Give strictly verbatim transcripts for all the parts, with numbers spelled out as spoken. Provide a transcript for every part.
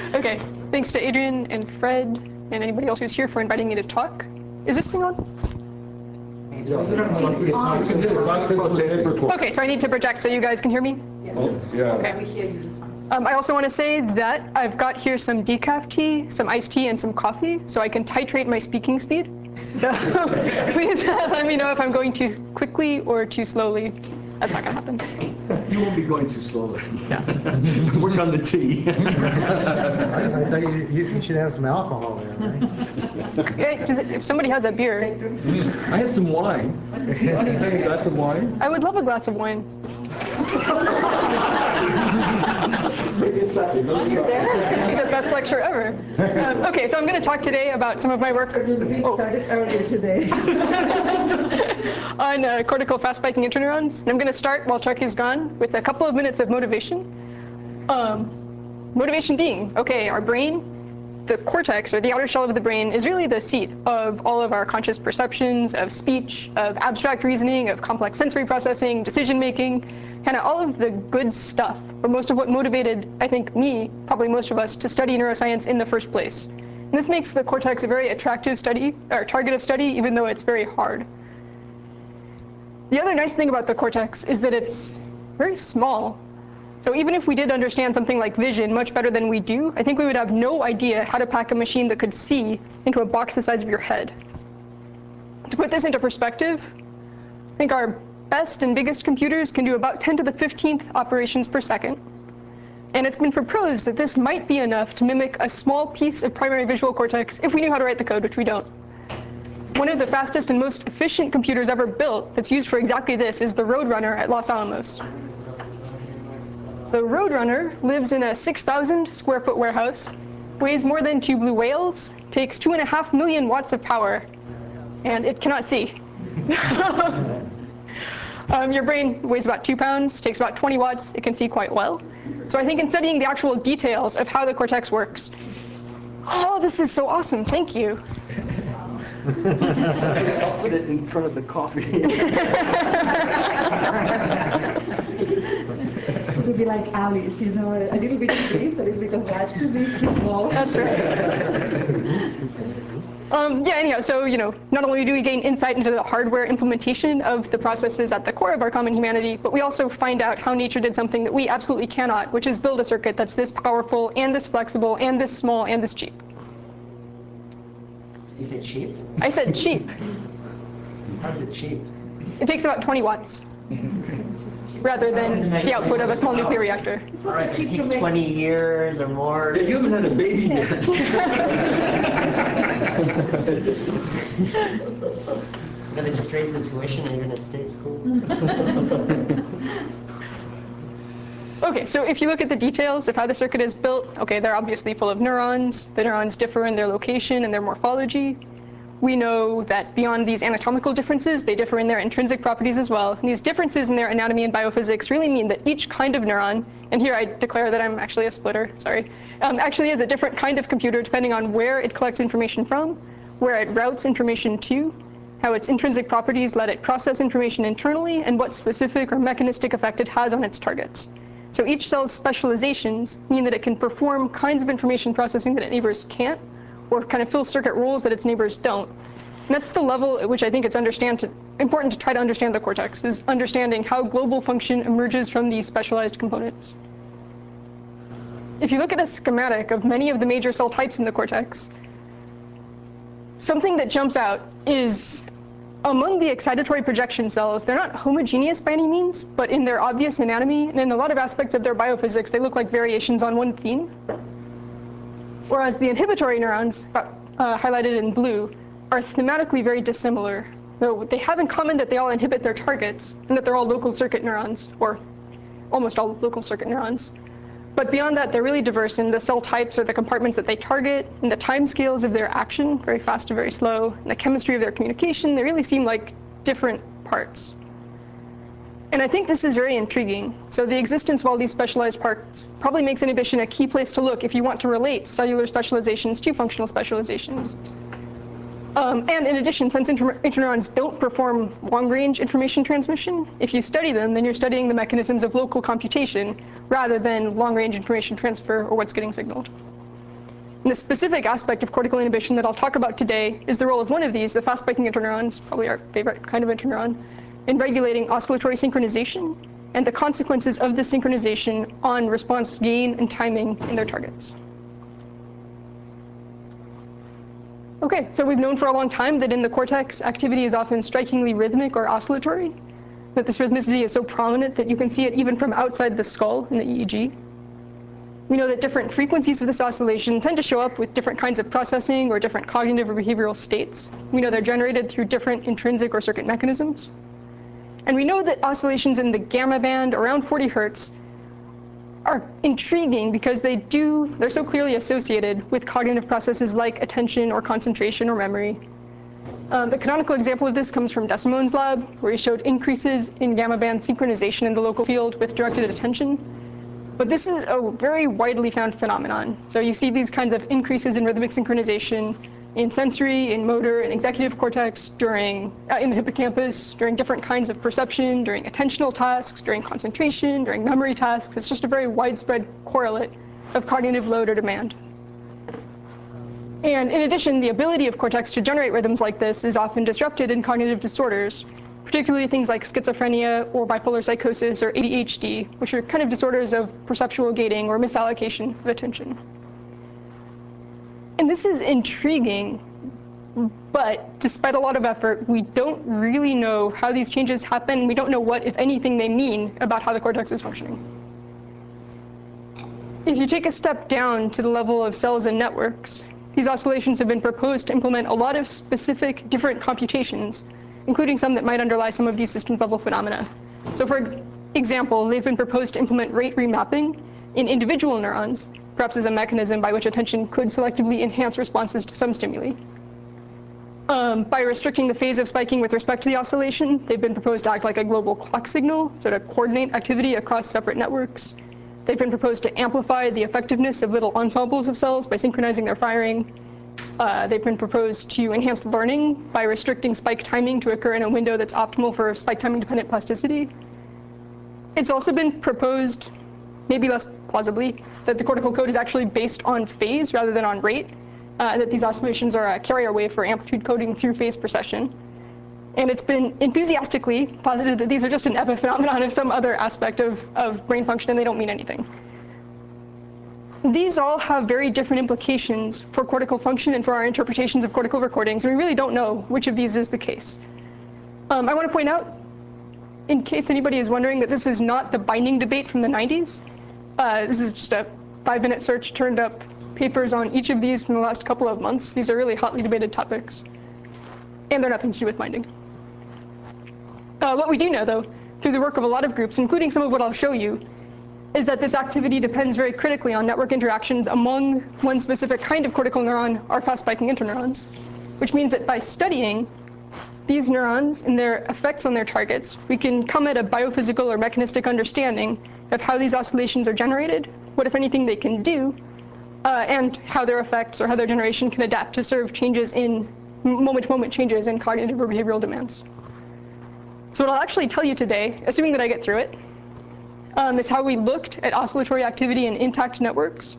Okay, thanks to Adrian and Fred and anybody else who's here for inviting me to talk. Is this thing on? Okay, so I need to project so you guys can hear me? Oh, yeah. Okay. Um, I also want to say that I've got here some decaf tea, some iced tea, and some coffee, so I can titrate my speaking speed. So please let me know if I'm going too quickly or too slowly. That's not going to happen. You won't be going too slowly. Yeah. Work on the tea. I, I think you, you, you should have some alcohol there, right? Yeah, does it, if somebody has a beer. I have some wine. Can you take a glass of wine? I would love a glass of wine. It's going It's going to be the best lecture ever. Um, okay, so I'm going to talk today about some of my work. We Oh. started earlier today. on uh, cortical fast-spiking interneurons. And I'm going to start while Chuck is gone with a couple of minutes of motivation. Um, motivation being, okay, our brain, the cortex, or the outer shell of the brain, is really the seat of all of our conscious perceptions, of speech, of abstract reasoning, of complex sensory processing, decision-making, kind of all of the good stuff, or most of what motivated, I think, me, probably most of us, to study neuroscience in the first place. And this makes the cortex a very attractive study, or target of study, even though it's very hard. The other nice thing about the cortex is that it's very small. So even if we did understand something like vision much better than we do, I think we would have no idea how to pack a machine that could see into a box the size of your head. To put this into perspective, I think our best and biggest computers can do about ten to the fifteenth operations per second. And it's been proposed that this might be enough to mimic a small piece of primary visual cortex if we knew how to write the code, which we don't. One of the fastest and most efficient computers ever built that's used for exactly this is the Roadrunner at Los Alamos. The Roadrunner lives in a six thousand square foot warehouse, weighs more than two blue whales, takes two and a half million watts of power, and it cannot see. um, your brain weighs about two pounds, takes about twenty watts, it can see quite well. So I think in studying the actual details of how the cortex works, oh, this is so awesome, thank you. I'll put it in front of the coffee. It would be like Alice, you know, a little bit of this, a little bit of that to make it small. That's right. Um, yeah, anyhow, so, you know, not only do we gain insight into the hardware implementation of the processes at the core of our common humanity, but we also find out how nature did something that we absolutely cannot, which is build a circuit that's this powerful and this flexible and this small and this cheap. You said cheap? I said cheap. How is it cheap? It takes about twenty watts, rather than the output of a small nuclear reactor. All right, it takes twenty years or more. Yeah, you haven't had a baby yet. No, they just raised the tuition even at state school. Okay, so if you look at the details of how the circuit is built, okay, they're obviously full of neurons. The neurons differ in their location and their morphology. We know that beyond these anatomical differences, they differ in their intrinsic properties as well. And these differences in their anatomy and biophysics really mean that each kind of neuron, and here I declare that I'm actually a splitter, sorry, um, actually is a different kind of computer depending on where it collects information from, where it routes information to, how its intrinsic properties let it process information internally, and what specific or mechanistic effect it has on its targets. So each cell's specializations mean that it can perform kinds of information processing that its neighbors can't, or kind of fill circuit roles that its neighbors don't. And that's the level at which I think it's understand to, important to try to understand the cortex, is understanding how global function emerges from these specialized components. If you look at a schematic of many of the major cell types in the cortex, something that jumps out is among the excitatory projection cells, they're not homogeneous by any means, but in their obvious anatomy and in a lot of aspects of their biophysics, they look like variations on one theme. Whereas the inhibitory neurons, uh, highlighted in blue, are thematically very dissimilar. Though they have in common that they all inhibit their targets, and that they're all local circuit neurons, or almost all local circuit neurons. But beyond that, they're really diverse in the cell types or the compartments that they target, and the timescales of their action, very fast to very slow, and the chemistry of their communication. They really seem like different parts. And I think this is very intriguing. So the existence of all these specialized parts probably makes inhibition a key place to look if you want to relate cellular specializations to functional specializations. Um, and in addition, since inter interneurons don't perform long-range information transmission, if you study them, then you're studying the mechanisms of local computation rather than long-range information transfer or what's getting signaled. And the specific aspect of cortical inhibition that I'll talk about today is the role of one of these, the fast-spiking interneurons, probably our favorite kind of interneuron, in regulating oscillatory synchronization and the consequences of this synchronization on response gain and timing in their targets. Okay, so we've known for a long time that in the cortex, activity is often strikingly rhythmic or oscillatory, that this rhythmicity is so prominent that you can see it even from outside the skull in the E E G. We know that different frequencies of this oscillation tend to show up with different kinds of processing or different cognitive or behavioral states. We know they're generated through different intrinsic or circuit mechanisms. And we know that oscillations in the gamma band around forty hertz are intriguing because they do, they're so clearly associated with cognitive processes like attention or concentration or memory. Um, the canonical example of this comes from Desimone's lab, where he showed increases in gamma band synchronization in the local field with directed attention. But this is a very widely found phenomenon. So you see these kinds of increases in rhythmic synchronization in sensory, in motor, and executive cortex during, uh, in the hippocampus, during different kinds of perception, during attentional tasks, during concentration, during memory tasks. It's just a very widespread correlate of cognitive load or demand. And in addition, the ability of cortex to generate rhythms like this is often disrupted in cognitive disorders, particularly things like schizophrenia or bipolar psychosis or A D H D, which are kind of disorders of perceptual gating or misallocation of attention. And this is intriguing, but despite a lot of effort, we don't really know how these changes happen. We don't know what, if anything, they mean about how the cortex is functioning. If you take a step down to the level of cells and networks, these oscillations have been proposed to implement a lot of specific different computations, including some that might underlie some of these systems level phenomena. So for example, they've been proposed to implement rate remapping in individual neurons, perhaps as a mechanism by which attention could selectively enhance responses to some stimuli. Um, by restricting the phase of spiking with respect to the oscillation, they've been proposed to act like a global clock signal, so to coordinate activity across separate networks. They've been proposed to amplify the effectiveness of little ensembles of cells by synchronizing their firing. Uh, they've been proposed to enhance learning by restricting spike timing to occur in a window that's optimal for spike timing dependent plasticity. It's also been proposed, maybe less plausibly, that the cortical code is actually based on phase rather than on rate, uh, that these oscillations are a carrier wave for amplitude coding through phase precession. And it's been enthusiastically posited that these are just an epiphenomenon of some other aspect of, of brain function, and they don't mean anything. These all have very different implications for cortical function and for our interpretations of cortical recordings, and we really don't know which of these is the case. Um, I want to point out, in case anybody is wondering, that this is not the binding debate from the nineties. Uh, this is just a five-minute search, turned up papers on each of these from the last couple of months. These are really hotly debated topics, and they're nothing to do with binding. Uh, what we do know, though, through the work of a lot of groups, including some of what I'll show you, is that this activity depends very critically on network interactions among one specific kind of cortical neuron, our fast-spiking interneurons, which means that by studying these neurons and their effects on their targets, we can come at a biophysical or mechanistic understanding of how these oscillations are generated, what, if anything, they can do, uh, and how their effects or how their generation can adapt to serve changes in moment-to-moment changes in cognitive or behavioral demands. So what I'll actually tell you today, assuming that I get through it, um, is how we looked at oscillatory activity in intact networks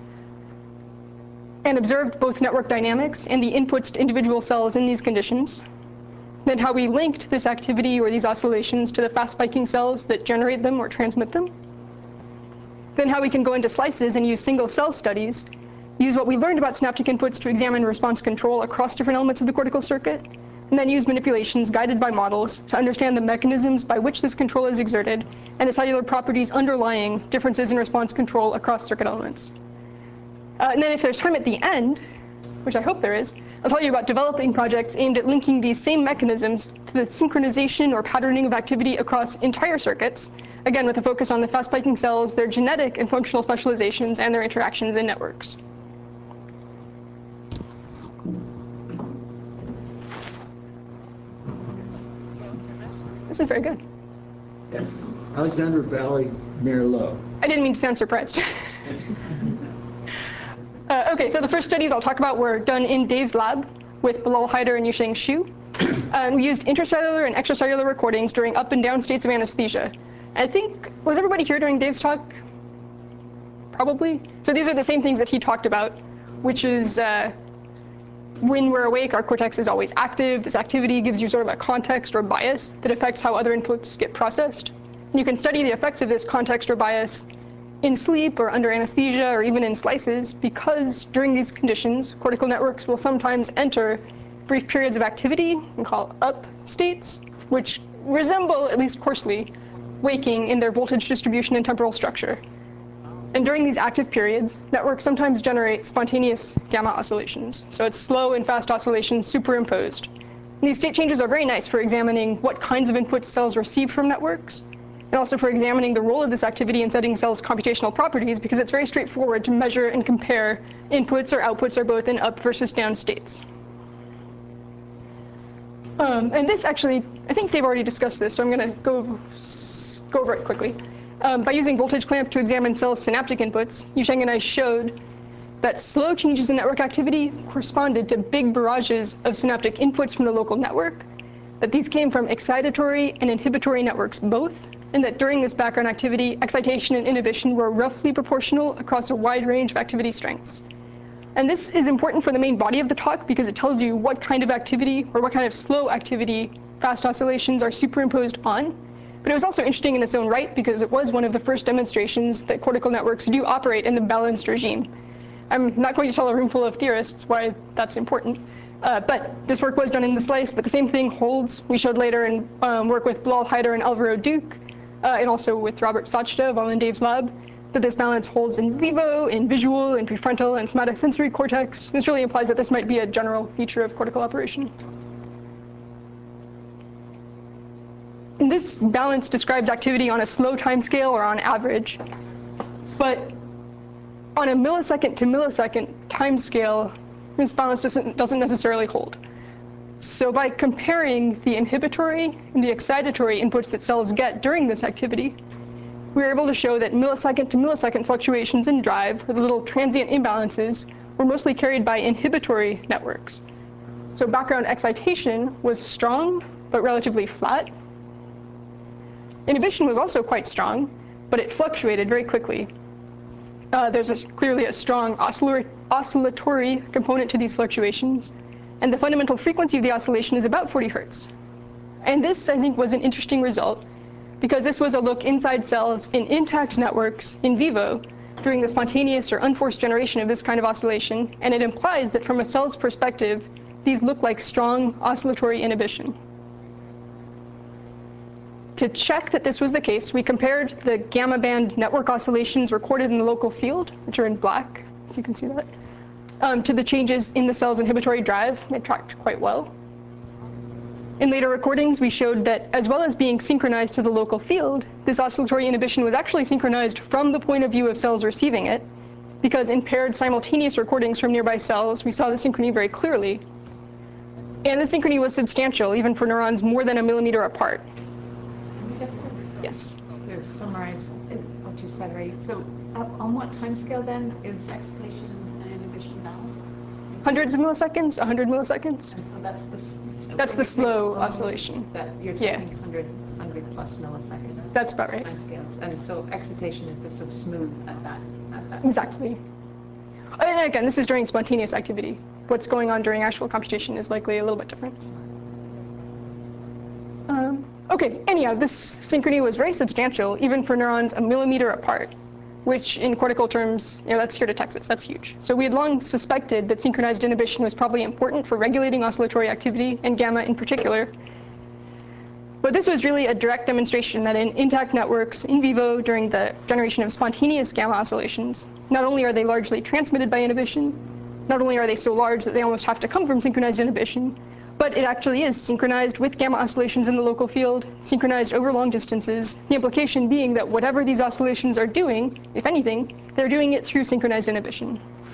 and observed both network dynamics and the inputs to individual cells in these conditions. Then how we linked this activity or these oscillations to the fast spiking cells that generate them or transmit them. Then how we can go into slices and use single cell studies, use what we learned about synaptic inputs to examine response control across different elements of the cortical circuit, and then use manipulations guided by models to understand the mechanisms by which this control is exerted and the cellular properties underlying differences in response control across circuit elements. Uh, and then if there's time at the end, which I hope there is, I'll tell you about developing projects aimed at linking these same mechanisms to the synchronization or patterning of activity across entire circuits, again with a focus on the fast spiking cells, their genetic and functional specializations, and their interactions in networks. This is very good. Yes. Alexandra Valley Merlot. I didn't mean to sound surprised. uh, OK, so the first studies I'll talk about were done in Dave's lab with Bilal Haider and Yusheng Xu. Uh, and we used intracellular and extracellular recordings during up and down states of anesthesia. I think, was everybody here during Dave's talk? Probably. So these are the same things that he talked about, which is uh, when we're awake, our cortex is always active. This activity gives you sort of a context or bias that affects how other inputs get processed. And you can study the effects of this context or bias in sleep or under anesthesia or even in slices, because during these conditions, cortical networks will sometimes enter brief periods of activity and call up states, which resemble, at least coarsely, waking in their voltage distribution and temporal structure. And during these active periods, networks sometimes generate spontaneous gamma oscillations. So it's slow and fast oscillations superimposed. And these state changes are very nice for examining what kinds of inputs cells receive from networks, and also for examining the role of this activity in setting cells' computational properties, because it's very straightforward to measure and compare inputs or outputs or both in up versus down states. Um, and this actually, I think Dave already discussed this, so I'm going to go, go over it quickly. Um, by using voltage clamp to examine cells' synaptic inputs, Yusheng and I showed that slow changes in network activity corresponded to big barrages of synaptic inputs from the local network, that these came from excitatory and inhibitory networks both, and that during this background activity, excitation and inhibition were roughly proportional across a wide range of activity strengths. And this is important for the main body of the talk, because it tells you what kind of activity or what kind of slow activity fast oscillations are superimposed on. But it was also interesting in its own right, because it was one of the first demonstrations that cortical networks do operate in the balanced regime. I'm not going to tell a room full of theorists why that's important. Uh, but this work was done in the slice, but the same thing holds. We showed later in um, work with Bilal Haider and Alvaro Duque, uh, and also with Robert Sachta, all in Dave's lab, that this balance holds in vivo, in visual, in prefrontal, and somatosensory cortex. This really implies that this might be a general feature of cortical operation. And this balance describes activity on a slow time scale or on average. But on a millisecond to millisecond time scale, this balance doesn't, doesn't necessarily hold. So by comparing the inhibitory and the excitatory inputs that cells get during this activity, we were able to show that millisecond to millisecond fluctuations in drive, or the little transient imbalances, were mostly carried by inhibitory networks. So background excitation was strong, but relatively flat. Inhibition was also quite strong, but it fluctuated very quickly. Uh, there's a, clearly a strong oscillator, oscillatory component to these fluctuations, and the fundamental frequency of the oscillation is about forty hertz. And this, I think, was an interesting result, because this was a look inside cells in intact networks in vivo during the spontaneous or unforced generation of this kind of oscillation, and it implies that from a cell's perspective, these look like strong oscillatory inhibition. To check that this was the case, we compared the gamma band network oscillations recorded in the local field, which are in black, if you can see that, um, to the changes in the cell's inhibitory drive. They tracked quite well. In later recordings, we showed that as well as being synchronized to the local field, this oscillatory inhibition was actually synchronized from the point of view of cells receiving it, because in paired simultaneous recordings from nearby cells, we saw the synchrony very clearly. And the synchrony was substantial, even for neurons more than a millimeter apart. Just to, yes. to summarize what you said, right? So uh, on what time scale then is excitation and inhibition balanced? Hundreds of milliseconds, one hundred milliseconds. And so that's the, that's the slow, slow oscillation. That you're talking yeah. one hundred, one hundred plus milliseconds. That's about right. Time scales. And so excitation is just sort of smooth at that. At that exactly. And again, this is during spontaneous activity. What's going on during actual computation is likely a little bit different. Um, OK, anyhow, this synchrony was very substantial, even for neurons a millimeter apart, which in cortical terms, you know, that's here to Texas. That's huge. So we had long suspected that synchronized inhibition was probably important for regulating oscillatory activity, and gamma in particular. But this was really a direct demonstration that in intact networks in vivo during the generation of spontaneous gamma oscillations, not only are they largely transmitted by inhibition, not only are they so large that they almost have to come from synchronized inhibition, but it actually is synchronized with gamma oscillations in the local field, synchronized over long distances, the implication being that whatever these oscillations are doing, if anything, they're doing it through synchronized inhibition.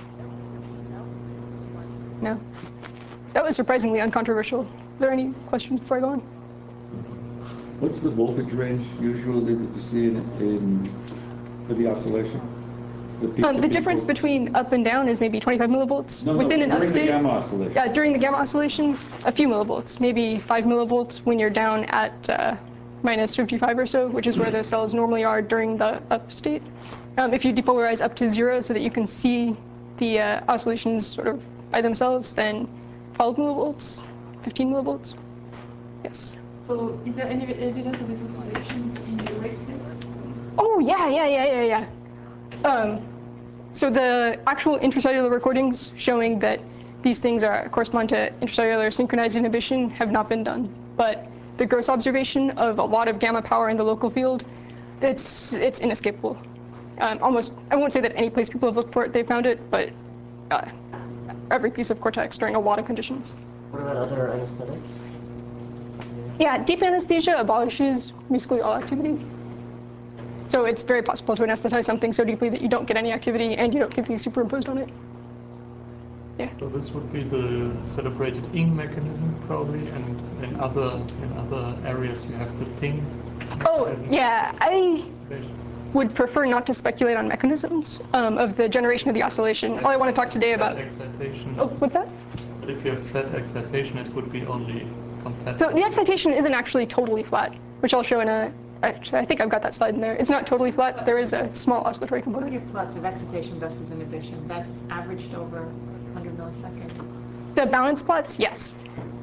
No? That was surprisingly uncontroversial. Are there any questions before I go on? What's the voltage range usually that you see in, in for the oscillation? The, um, the difference between up and down is maybe twenty-five millivolts. No, Within no, an during upstate, the gamma oscillation. Yeah, during the gamma oscillation, a few millivolts, maybe five millivolts when you're down at uh, minus fifty-five or so, which is where the cells normally are during the up state. Um, if you depolarize up to zero so that you can see the uh, oscillations sort of by themselves, then twelve millivolts, fifteen millivolts. Yes. So is there any evidence of these oscillations in the wake state? Oh, yeah, yeah, yeah, yeah, yeah. Um, so the actual intracellular recordings showing that these things are correspond to intracellular synchronized inhibition have not been done. But the gross observation of a lot of gamma power in the local field, it's, it's inescapable. Um, almost, I won't say that any place people have looked for it, they found it, but uh, every piece of cortex during a lot of conditions. What about other anesthetics? Yeah, deep anesthesia abolishes basically all activity. So it's very possible to anesthetize something so deeply that you don't get any activity and you don't get these superimposed on it. Yeah. So this would be the celebrated ing mechanism probably, and in other in other areas you have the ping. Oh, mechanism. yeah, I would prefer not to speculate on mechanisms um, of the generation of the oscillation. All I want to talk today about. Excitation. Oh, what's that? But if you have flat excitation, it would be only compatible. So the excitation isn't actually totally flat, which I'll show in a. Actually, I think I've got that slide in there. It's not totally flat. There is a small oscillatory component. Your plots of excitation versus inhibition, that's averaged over one hundred milliseconds. The balance plots, yes.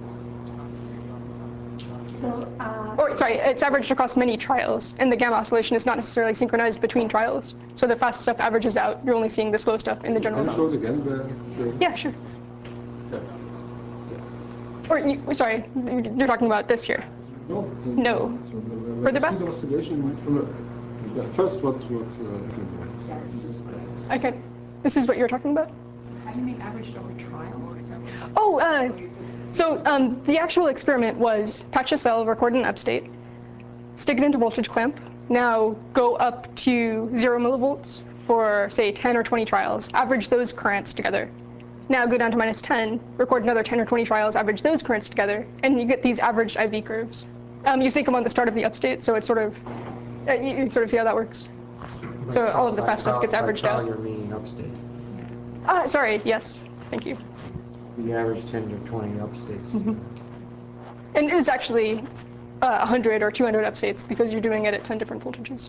So, uh, Or sorry, it's averaged across many trials, and the gamma oscillation is not necessarily synchronized between trials. So the fast stuff averages out. You're only seeing the slow stuff in the general Can you show it balance. again? The, the, Yeah, sure. yeah. Or you, sorry, you're talking about this here. No. No. So the, the, Further the back? speed oscillation. Uh, yeah, first, what what? Uh, I can. This is what you're talking about. So how do you mean averaged over trials? Oh, uh, so um, the actual experiment was patch a cell, record an upstate, stick it into voltage clamp, now go up to zero millivolts for, say, ten or twenty trials, average those currents together. Now go down to minus ten, record another ten or twenty trials, average those currents together, and you get these averaged I V curves. Um, you sync them on the start of the upstate, so it's sort of, uh, you, you sort of see how that works. So all of the fast stuff gets averaged out. You're meaning upstate. Ah, sorry, yes, thank you. The average ten to twenty upstates. Mm-hmm. And it's actually uh, one hundred or two hundred upstates because you're doing it at ten different voltages.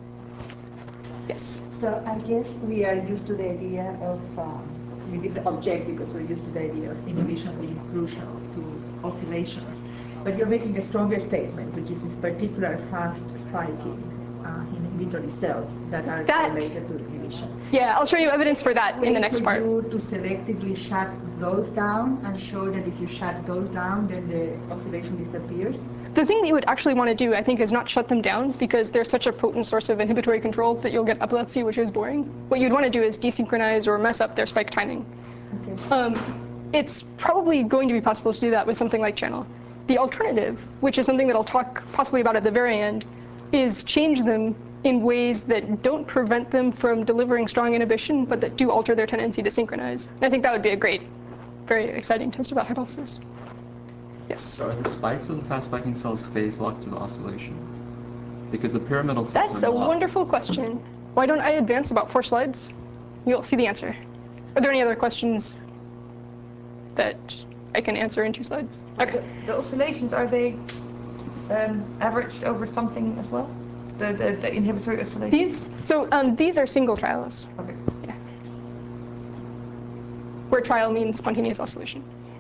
Yes. so I guess we are used to the idea of, um, we didn't object because we're used to the idea of inhibition being crucial to oscillations. But you're making a stronger statement, which is this particular fast spiking uh, inhibitory cells that are That- related to inhibition. Yeah, I'll show you evidence for that in the next part. For you to selectively shut those down and show that if you shut those down, then the oscillation disappears? The thing that you would actually want to do, I think, is not shut them down because they're such a potent source of inhibitory control that you'll get epilepsy, which is boring. What you'd want to do is desynchronize or mess up their spike timing. Okay. Um, it's probably going to be possible to do that with something like channel. The alternative, which is something that I'll talk possibly about at the very end, is change them in ways that don't prevent them from delivering strong inhibition, but that do alter their tendency to synchronize. And I think that would be a great, very exciting test of that hypothesis. Yes? So are the spikes of the fast spiking cells phase locked to the oscillation? Because the pyramidal cells That's are a not. wonderful question. Why don't I advance about four slides? You'll see the answer. Are there any other questions that I can answer in two slides? Okay. The, the oscillations, are they um, averaged over something as well? The, the, the inhibitory oscillations? These, so um, these are single trials. Okay. Yeah. Where trial means spontaneous oscillation.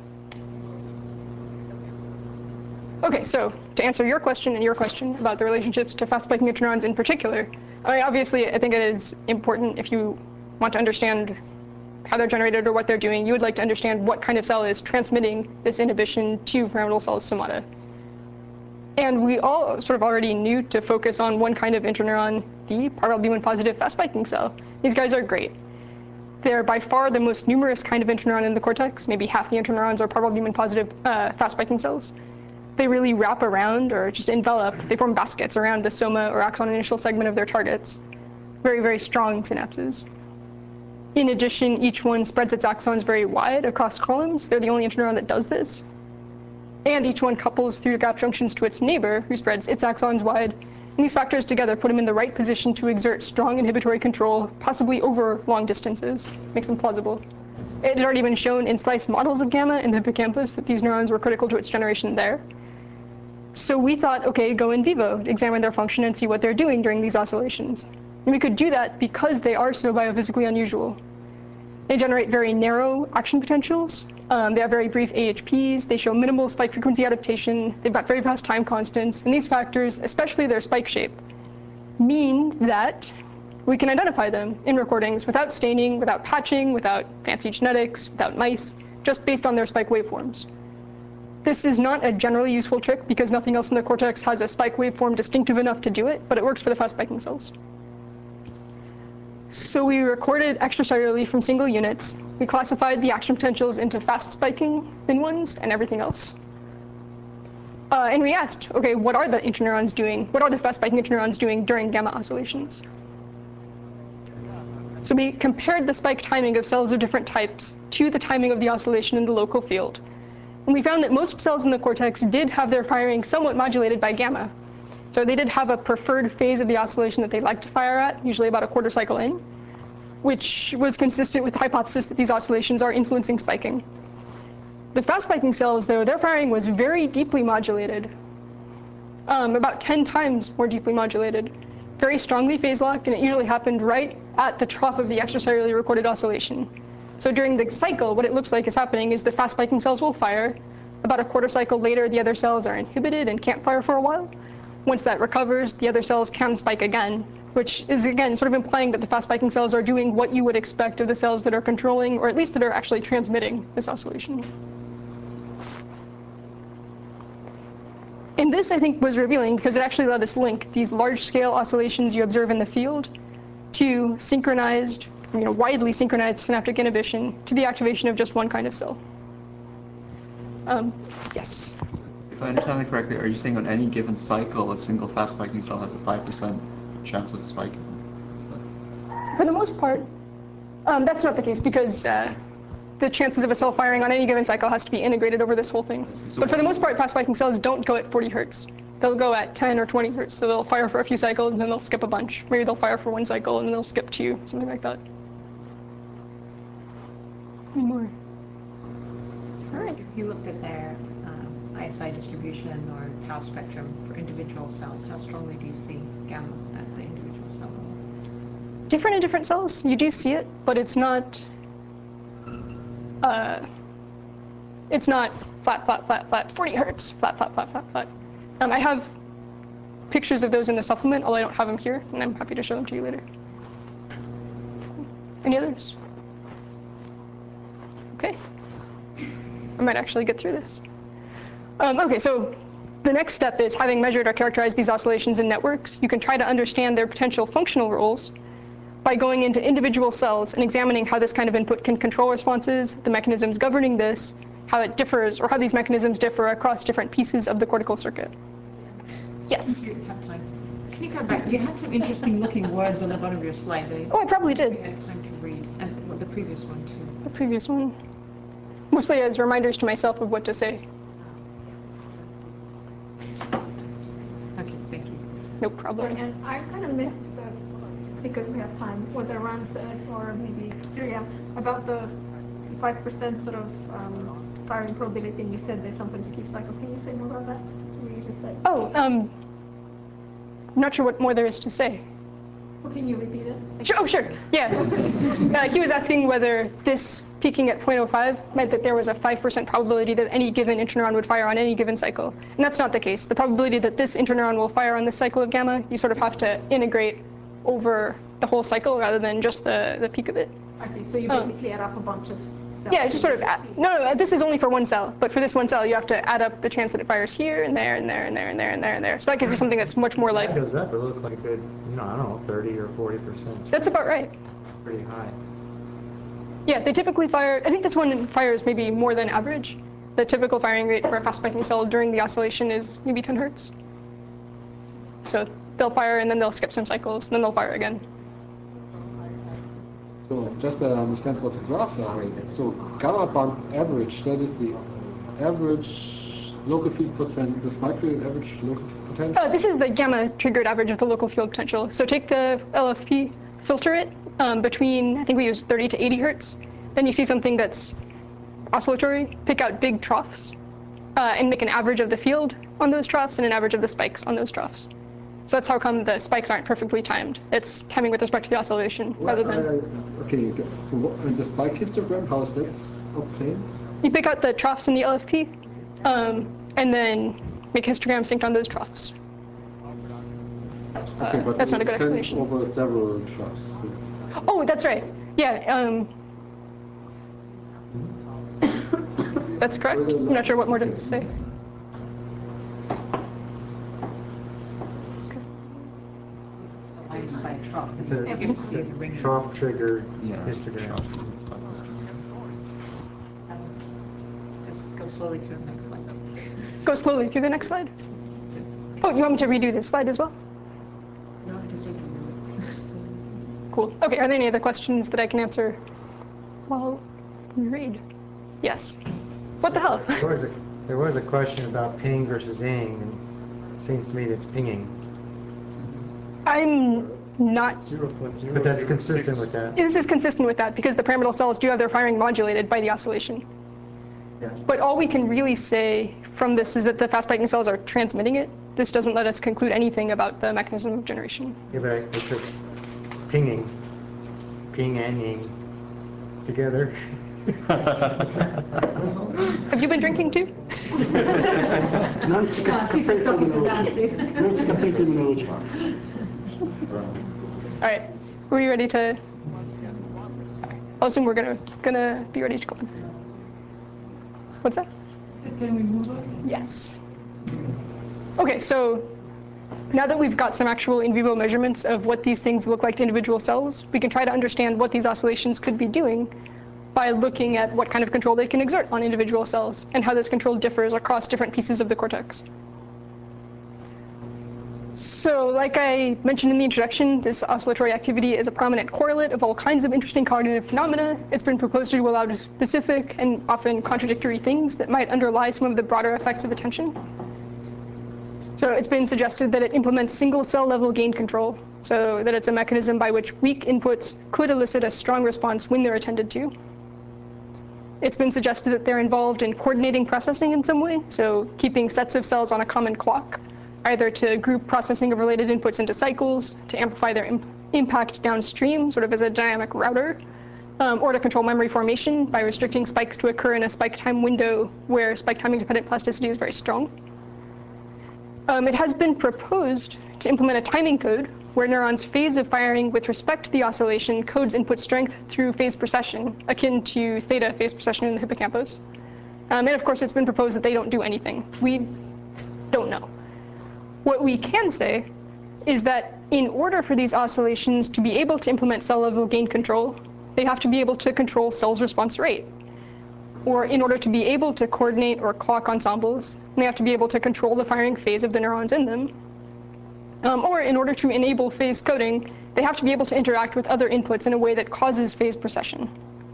Okay, so to answer your question and your question about the relationships to fast spiking neutrons in particular, I mean, obviously I think it is important if you want to understand how they're generated or what they're doing, you would like to understand what kind of cell is transmitting this inhibition to pyramidal cells stomata. And we all sort of already knew to focus on one kind of interneuron, the partial B one positive fast spiking cell. These guys are great. They're by far the most numerous kind of interneuron in the cortex. Maybe half the interneurons are partial B one positive uh, fast spiking cells. They really wrap around or just envelop. They form baskets around the soma or axon initial segment of their targets. Very, very strong synapses. In addition, each one spreads its axons very wide across columns. They're the only interneuron that does this. And each one couples through gap junctions to its neighbor, who spreads its axons wide. And these factors together put them in the right position to exert strong inhibitory control, possibly over long distances. Makes them plausible. It had already been shown in slice models of gamma in the hippocampus that these neurons were critical to its generation there. So we thought, okay, go in vivo, examine their function and see what they're doing during these oscillations. And we could do that because they are so biophysically unusual. They generate very narrow action potentials. Um, they have very brief A H Ps. They show minimal spike frequency adaptation. They've got very fast time constants. And these factors, especially their spike shape, mean that we can identify them in recordings without staining, without patching, without fancy genetics, without mice, just based on their spike waveforms. This is not a generally useful trick because nothing else in the cortex has a spike waveform distinctive enough to do it, but it works for the fast spiking cells. So we recorded extracellularly from single units. We classified the action potentials into fast spiking thin ones and everything else. Uh, and we asked, okay, what are the interneurons doing? What are the fast spiking interneurons doing during gamma oscillations? So we compared the spike timing of cells of different types to the timing of the oscillation in the local field. And we found that most cells in the cortex did have their firing somewhat modulated by gamma. So they did have a preferred phase of the oscillation that they like to fire at, usually about a quarter cycle in, which was consistent with the hypothesis that these oscillations are influencing spiking. The fast spiking cells, though, their firing was very deeply modulated, um, about ten times more deeply modulated, very strongly phase locked, and it usually happened right at the trough of the extracellularly recorded oscillation. So during the cycle, what it looks like is happening is the fast spiking cells will fire. About a quarter cycle later, the other cells are inhibited and can't fire for a while. Once that recovers, the other cells can spike again, which is, again, sort of implying that the fast spiking cells are doing what you would expect of the cells that are controlling, or at least that are actually transmitting this oscillation. And this, I think, was revealing because it actually let us link these large-scale oscillations you observe in the field to synchronized, you know, widely synchronized synaptic inhibition to the activation of just one kind of cell. Um, yes? If I understand it correctly, are you saying on any given cycle, a single fast spiking cell has a five percent chance of spiking? So... For the most part, um, that's not the case because uh, the chances of a cell firing on any given cycle has to be integrated over this whole thing. So but for the most part, fast spiking cells don't go at forty hertz. They'll go at ten or twenty hertz. So they'll fire for a few cycles, and then they'll skip a bunch. Maybe they'll fire for one cycle, and then they'll skip two, something like that. Any more? All right. If you looked at their um, I S I distribution or tau spectrum for individual cells, how strongly do you see gamma at the individual cell level? Different in different cells. You do see it, but it's not. Uh, it's not flat, flat, flat, flat, forty hertz, flat, flat, flat, flat, flat. Um, I have pictures of those in the supplement, although I don't have them here, and I'm happy to show them to you later. Any others? Okay. I might actually get through this. Um, okay, so the next step is, having measured or characterized these oscillations in networks, you can try to understand their potential functional roles by going into individual cells and examining how this kind of input can control responses, the mechanisms governing this, how it differs, or how these mechanisms differ across different pieces of the cortical circuit. Yes? You have time. Can you come back? You had some interesting looking words on the bottom of your slide. That Oh, I probably did. We had time to read, and well, the previous one too. The previous one. Mostly as reminders to myself of what to say. Okay, thank you. No problem. Sorry, and I kind of missed the, because we have time, what the Ram said, or maybe Syria, about the five percent sort of um, firing probability, and you said they sometimes skip cycles. Can you say more about that? What you just said? Oh, um, I'm not sure what more there is to say. Well, can you repeat it? Sure, oh, sure, yeah. uh, he was asking whether this peaking at zero point zero five meant that there was a five percent probability that any given interneuron would fire on any given cycle. And that's not the case. The probability that this interneuron will fire on this cycle of gamma, you sort of have to integrate over the whole cycle rather than just the, the peak of it. I see. So you Um, basically add up a bunch of cells. Yeah, it's just sort of, add, no, no, this is only for one cell. But for this one cell, you have to add up the chance that it fires here and there and there and there and there and there and there. So that gives you something that's much more like. That goes up. It looks like a good, you know, I don't know, thirty or forty percent. That's about right. Pretty high. Yeah, they typically fire, I think this one fires maybe more than average. The typical firing rate for a fast spiking cell during the oscillation is maybe ten hertz. So they'll fire and then they'll skip some cycles, and then they'll fire again. So just to understand what the graphs are, so gamma band average, that is the average local field potential, the spike field average local field potential? Oh, this is the gamma triggered average of the local field potential. So take the L F P, filter it um, between, I think we use thirty to eighty hertz. Then you see something that's oscillatory, pick out big troughs, uh, and make an average of the field on those troughs and an average of the spikes on those troughs. So that's how come the spikes aren't perfectly timed. It's timing with respect to the oscillation Well, rather than... I- okay, okay. So what, and the spike histogram, how is that obtained? You pick out the troughs in the L F P, um, and then make a histogram synced on those troughs. Okay, Uh, but that's not a it's good kind explanation. over several troughs. So it's- Oh, that's right. Yeah, um, that's correct. I'm not sure what more to say. Lines by trough. The You can see the ring. trough trigger Yeah. histogram. trough spike histogram. Um, Let's just go slowly through the next slide. Go slowly through the next slide. Oh, you want me to redo this slide as well? No, just read it. Cool. Okay, are there any other questions that I can answer while we read? Yes. What the hell? There was a, there was a question about ping versus ing, and it seems to me that's pinging. I'm not... zero point zero But that's zero consistent six. with that. This is consistent with that because the pyramidal cells do have their firing modulated by the oscillation. Yeah. But all we can really say from this is that the fast spiking cells are transmitting it. This doesn't let us conclude anything about the mechanism of generation. Yeah, but I, I took pinging, ping and ing together. Have you been drinking too? No, it's a Ah, he's complete talking to terminology. Nancy. No, it's a complete terminology. All right, are we ready to? I'll assume we're gonna gonna be ready to go on. What's that? Can we move on? Yes. Okay, so now that we've got some actual in vivo measurements of what these things look like to individual cells, we can try to understand what these oscillations could be doing by looking at what kind of control they can exert on individual cells and how this control differs across different pieces of the cortex. So like I mentioned in the introduction, this oscillatory activity is a prominent correlate of all kinds of interesting cognitive phenomena. It's been proposed to allow specific and often contradictory things that might underlie some of the broader effects of attention. So it's been suggested that it implements single cell level gain control, so that it's a mechanism by which weak inputs could elicit a strong response when they're attended to. It's been suggested that they're involved in coordinating processing in some way, so keeping sets of cells on a common clock, either to group processing of related inputs into cycles, to amplify their imp impact downstream, sort of as a dynamic router, um, or to control memory formation by restricting spikes to occur in a spike time window where spike timing dependent plasticity is very strong. Um, it has been proposed to implement a timing code where neurons' phase of firing with respect to the oscillation codes input strength through phase precession, akin to theta phase precession in the hippocampus. Um, and of course, it's been proposed that they don't do anything. We don't know. What we can say is that in order for these oscillations to be able to implement cell-level gain control, they have to be able to control cells' response rate. Or in order to be able to coordinate or clock ensembles, they have to be able to control the firing phase of the neurons in them. Um, or in order to enable phase coding, they have to be able to interact with other inputs in a way that causes phase precession.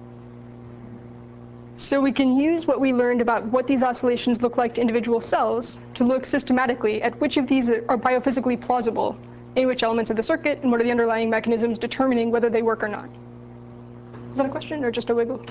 So we can use what we learned about what these oscillations look like to individual cells to look systematically at which of these are biophysically plausible, in which elements of the circuit, and what are the underlying mechanisms determining whether they work or not. Is that a question or just a wiggle?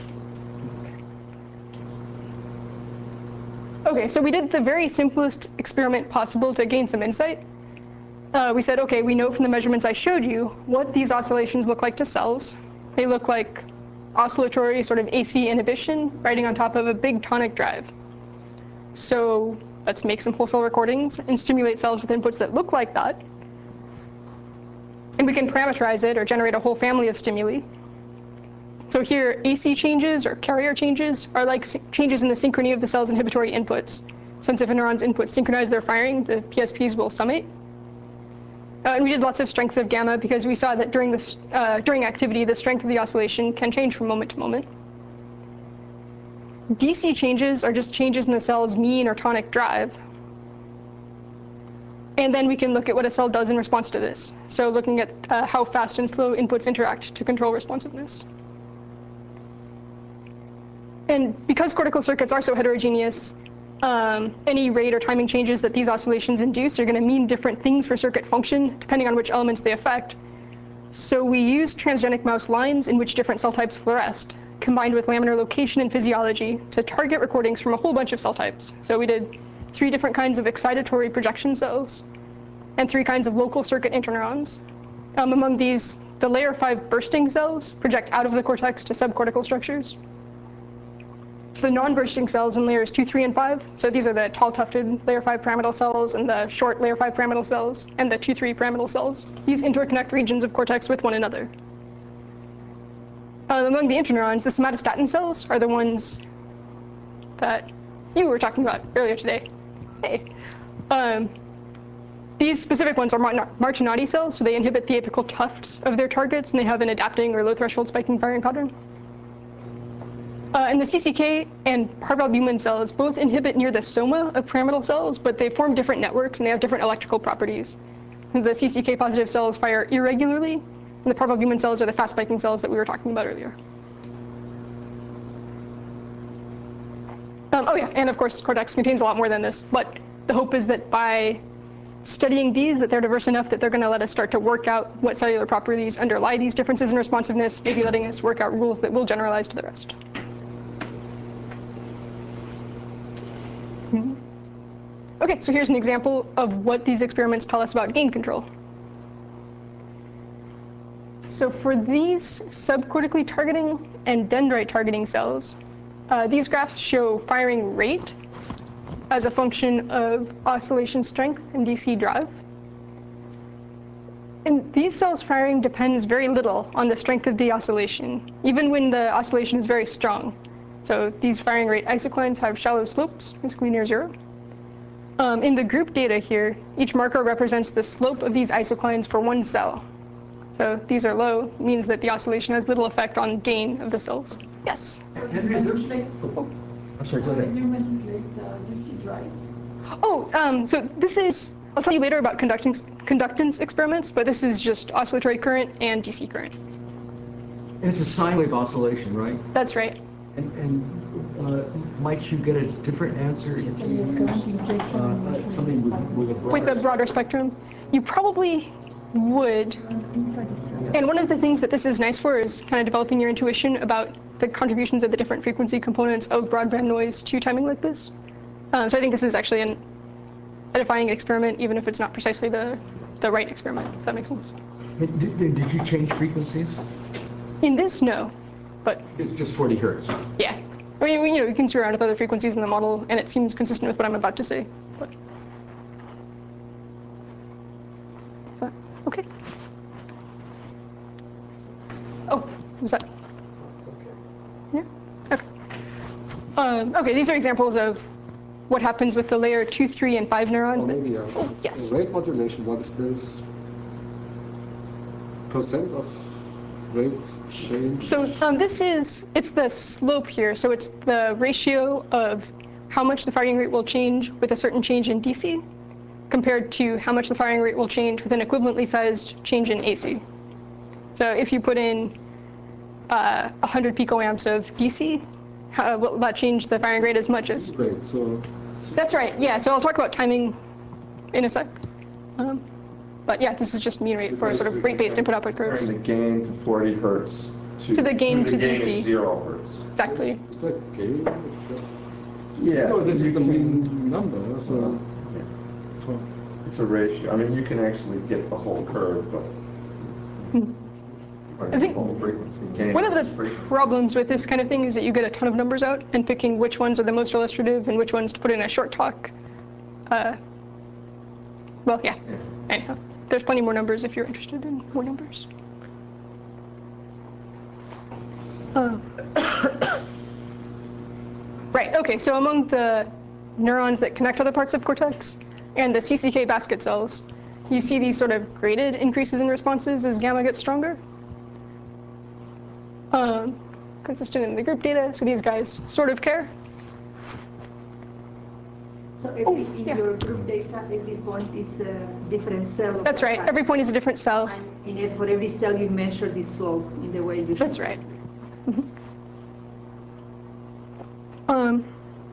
Okay, so we did the very simplest experiment possible to gain some insight. Uh, we said, okay, we know from the measurements I showed you what these oscillations look like to cells. They look like oscillatory sort of A C inhibition riding on top of a big tonic drive. So let's make some whole cell recordings and stimulate cells with inputs that look like that. And we can parameterize it or generate a whole family of stimuli. So here, A C changes or carrier changes are like changes in the synchrony of the cell's inhibitory inputs. Since if a neuron's inputs synchronize their firing, the P S Ps will summate. Uh, and we did lots of strengths of gamma because we saw that during, this, uh, during activity, the strength of the oscillation can change from moment to moment. D C changes are just changes in the cell's mean or tonic drive. And then we can look at what a cell does in response to this. So looking at uh, how fast and slow inputs interact to control responsiveness. And because cortical circuits are so heterogeneous, um, any rate or timing changes that these oscillations induce are going to mean different things for circuit function, depending on which elements they affect. So we used transgenic mouse lines in which different cell types fluoresced, combined with laminar location and physiology, to target recordings from a whole bunch of cell types. So we did three different kinds of excitatory projection cells, and three kinds of local circuit interneurons. Um, among these, the layer five bursting cells project out of the cortex to subcortical structures. The non-bursting cells in layers two, three, and five, so these are the tall tufted layer five pyramidal cells and the short layer five pyramidal cells and the two, three pyramidal cells. These interconnect regions of cortex with one another. Um, among the interneurons, the somatostatin cells are the ones that you were talking about earlier today. Hey. Um, these specific ones are Martinati cells, so they inhibit the apical tufts of their targets, and they have an adapting or low threshold spiking firing pattern. Uh, and the C C K and parvalbumin cells both inhibit near the soma of pyramidal cells, but they form different networks and they have different electrical properties. The C C K positive cells fire irregularly, and the parvalbumin cells are the fast spiking cells that we were talking about earlier. Um, oh yeah, and of course, cortex contains a lot more than this, but the hope is that by studying these, that they're diverse enough that they're going to let us start to work out what cellular properties underlie these differences in responsiveness, maybe letting us work out rules that will generalize to the rest. Mm-hmm. Okay, so here's an example of what these experiments tell us about gain control. So for these subcortically targeting and dendrite targeting cells, uh, these graphs show firing rate as a function of oscillation strength and D C drive. And these cells' firing depends very little on the strength of the oscillation, even when the oscillation is very strong. So these firing rate isoclines have shallow slopes, basically near zero. Um, in the group data here, each marker represents the slope of these isoclines for one cell. So these are low, means that the oscillation has little effect on gain of the cells. Yes? I'm sorry, go ahead. You manipulate uh, D C drive. Oh, um, so this is, I'll tell you later about conducting, conductance experiments, but this is just oscillatory current and D C current. And it's a sine wave oscillation, right? That's right. And, and uh, might you get a different answer if you use uh, something with, with a broader... With a broader spectrum? You probably would. And one of the things that this is nice for is kind of developing your intuition about the contributions of the different frequency components of broadband noise to timing like this. Um, so I think this is actually an edifying experiment, even if it's not precisely the, the right experiment, if that makes sense. Did, did, did you change frequencies? In this, no. But it's just forty hertz. Yeah. I mean, you know, you can screw around with other frequencies in the model, and it seems consistent with what I'm about to say. But is that okay? Oh, was that? Yeah. Okay. Um, okay. These are examples of what happens with the layer two, three, and five neurons. Oh, that, maybe, uh, oh, yes. Rate modulation. What is this percent of rate change? So um, this is, it's the slope here. So it's the ratio of how much the firing rate will change with a certain change in D C compared to how much the firing rate will change with an equivalently sized change in A C. So if you put in uh, one hundred picoamps of D C, how, will that change the firing rate as much as? Great, so. That's right, yeah. So I'll talk about timing in a sec. Um, But yeah, this is just mean rate for a sort of rate-based input-output curves. Comparing the gain to forty hertz to, to the gain to, to the D gain C. at zero hertz. Exactly. Is that gain? Yeah. No, this is the can, mean number. So well, yeah. It's a ratio. I mean, you can actually get the whole curve, but hmm. I think one of the problems with this kind of thing is that you get a ton of numbers out, and picking which ones are the most illustrative and which ones to put in a short talk. Uh, well, yeah. yeah. Anyhow, there's plenty more numbers if you're interested in more numbers. Uh, right. Okay. So among the neurons that connect other parts of cortex and the C C K basket cells, you see these sort of graded increases in responses as gamma gets stronger. Um, consistent in the group data, so these guys sort of care. So every, oh, in yeah. your group data, every point is a different cell. That's right. Type. Every point is a different cell. And in, for every cell, you measure the slope in the way you should. That's right. Mm-hmm. Um,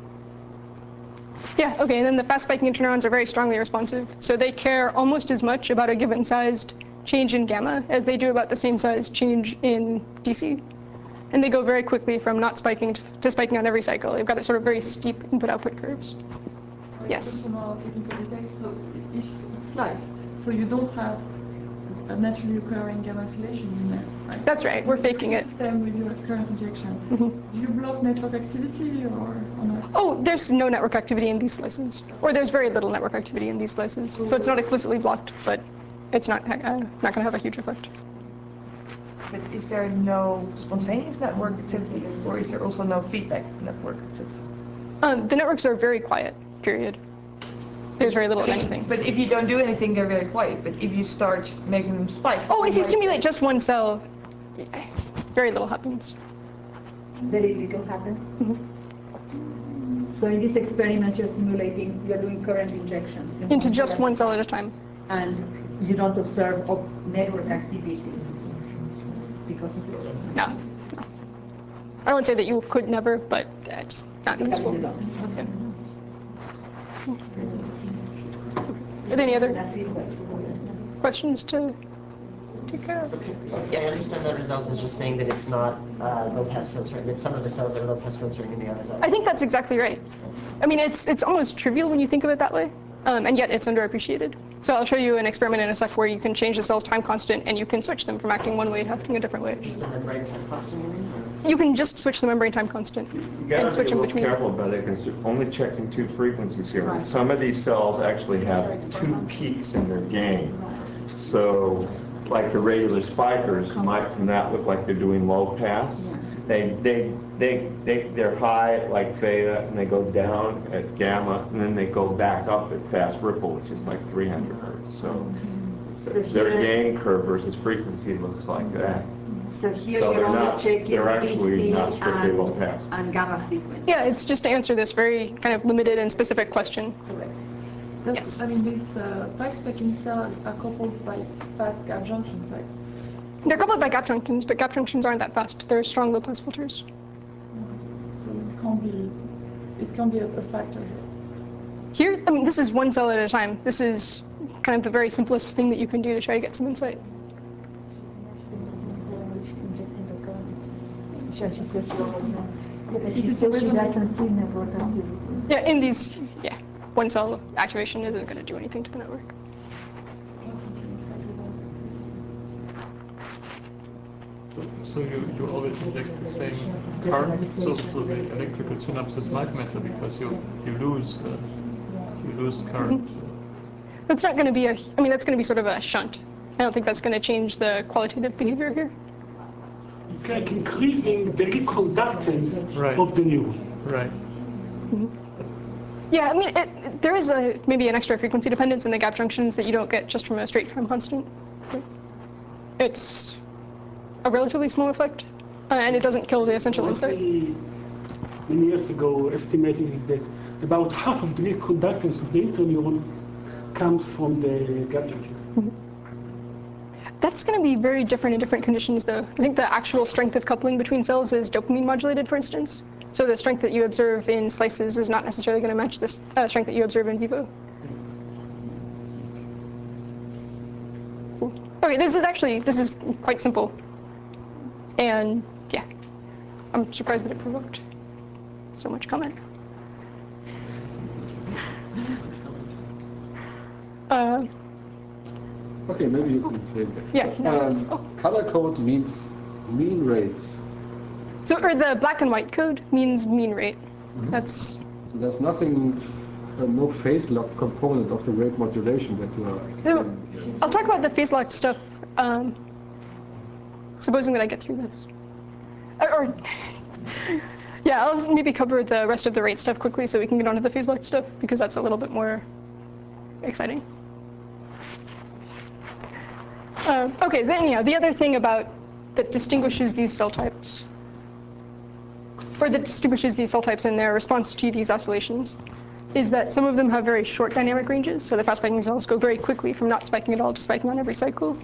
yeah, okay, and then the fast spiking interneurons are very strongly responsive. So they care almost as much about a given sized change in gamma as they do about the same size change in D C. And they go very quickly from not spiking to, to spiking on every cycle. They've got a sort of very steep input-output curves. Sorry, yes? Some more technical details. So it's, it's slight. So you don't have a naturally occurring gamma oscillation in there, right? That's right, we're faking it. Them with your current injection. Mm-hmm. Do you block network activity or, or not? Oh, there's no network activity in these slices. Or there's very little network activity in these slices. So it's not explicitly blocked, but it's not, uh, not going to have a huge effect. But is there no spontaneous network activity, or is there also no feedback network activity? Um, the networks are very quiet, period. There's very little of anything. But if you don't do anything, they're very quiet. But if you start making them spike... Oh, if you stimulate just one cell, very little happens. Very little happens? Mm-hmm. So in these experiments, you're stimulating, you're doing current injection. In Into one just cell one cell at a time. And you don't observe of network activity because of this? No, no. I won't say that you could never, but it's not noticeable. You don't. Okay. Are there any other questions to take care of? Okay, so Yes. I understand that result is just saying that it's not uh, low-pass filtering, that some of the cells are low-pass filtering and the others aren't. I think that's exactly right. I mean, it's it's almost trivial when you think of it that way, um, and yet it's underappreciated. So I'll show you an experiment in a sec where you can change the cell's time constant and you can switch them from acting one way to acting a different way. Just the membrane time constant, you mean? You can just switch the membrane time constant You and gotta be switch a in little between. careful about it because you're only checking two frequencies here. And some of these cells actually have two peaks in their gain. So, like the regular spikers might not look like they're doing low pass. They they they they they're high at like theta and they go down at gamma and then they go back up at fast ripple, which is like three hundred hertz. So, So their here- gain curve versus frequency looks like that. So here So you're they're only not- checking they're actually D C not strictly low and, pass. and gamma frequency. Yeah, it's just to answer this very kind of limited and specific question. Correct. Does, Yes. I mean, these uh, fast spiking cells are coupled by fast gap junctions, right? They're coupled by gap junctions, but gap junctions aren't that fast. They're strong low-pass filters. So it can't be, it can be a, a factor here. Here, I mean, this is one cell at a time. This is kind of the very simplest thing that you can do to try to get some insight. She says she almost know. Yeah, but she says she doesn't see network activity. Yeah, in these, yeah, one cell activation isn't going to do anything to the network. So you, you always inject the same current, so, so the electrical synapses might matter because you you lose uh, you lose current. That's not going to be a, I mean, that's going to be sort of a shunt. I don't think that's going to change the qualitative behavior here. It's like increasing the reconductance Right. of the neuron. Right. Yeah, I mean, it, it- there is a maybe an extra frequency dependence in the gap junctions that you don't get just from a straight time constant. It's a relatively small effect, uh, and it doesn't kill the essential What insight. we many years ago estimated is that about half of the reconductance of the interneuron comes from the gap junction. That's going to be very different in different conditions, though. I think the actual strength of coupling between cells is dopamine modulated, for instance. So the strength that you observe in slices is not necessarily going to match the uh, strength that you observe in vivo. Cool. Okay, this is actually, this is quite simple. And yeah, I'm surprised that it provoked so much comment. Uh, Okay, maybe you can say that. Yeah, no. Um, Oh. Color code means mean rates. So, or the black and white code means mean rate. That's, There's nothing, uh, no phase lock component of the rate modulation that you are. so I'll talk about the phase locked stuff, um, supposing that I get through this. Or, or yeah, I'll maybe cover the rest of the rate stuff quickly so we can get onto the phase locked stuff, because that's a little bit more exciting. Uh, okay, then yeah, the other thing about that distinguishes these cell types, or that distinguishes these cell types in their response to these oscillations, is that some of them have very short dynamic ranges. So the fast spiking cells go very quickly from not spiking at all to spiking on every cycle.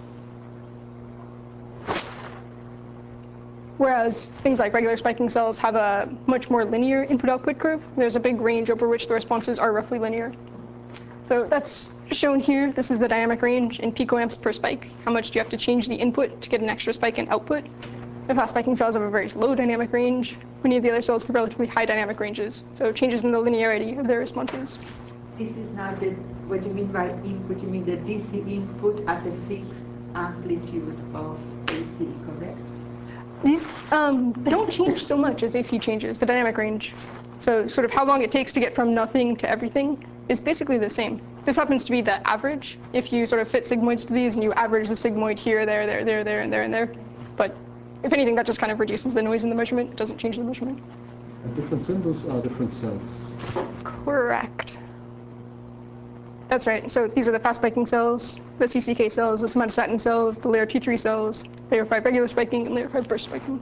Whereas things like regular spiking cells have a much more linear input-output curve. There's a big range over which the responses are roughly linear. So that's shown here. This is the dynamic range in picoamps per spike. How much do you have to change the input to get an extra spike in output? The fast spiking cells have a very low dynamic range. Many of the other cells have relatively high dynamic ranges, so changes in the linearity of their responses. this is not the, what you mean by input, you mean the D C input at a fixed amplitude of A C, correct? These um, they don't change so much as A C changes, the dynamic range. So sort of how long it takes to get from nothing to everything is basically the same. This happens to be the average. If you sort of fit sigmoids to these and you average the sigmoid here, there, there, there, there, and there, and there. But if anything, that just kind of reduces the noise in the measurement. It doesn't change the measurement. And different symbols are different cells. Correct. That's right. So these are the fast spiking cells, the C C K cells, the somatostatin cells, the layer two three cells, layer five regular spiking, and layer five burst spiking.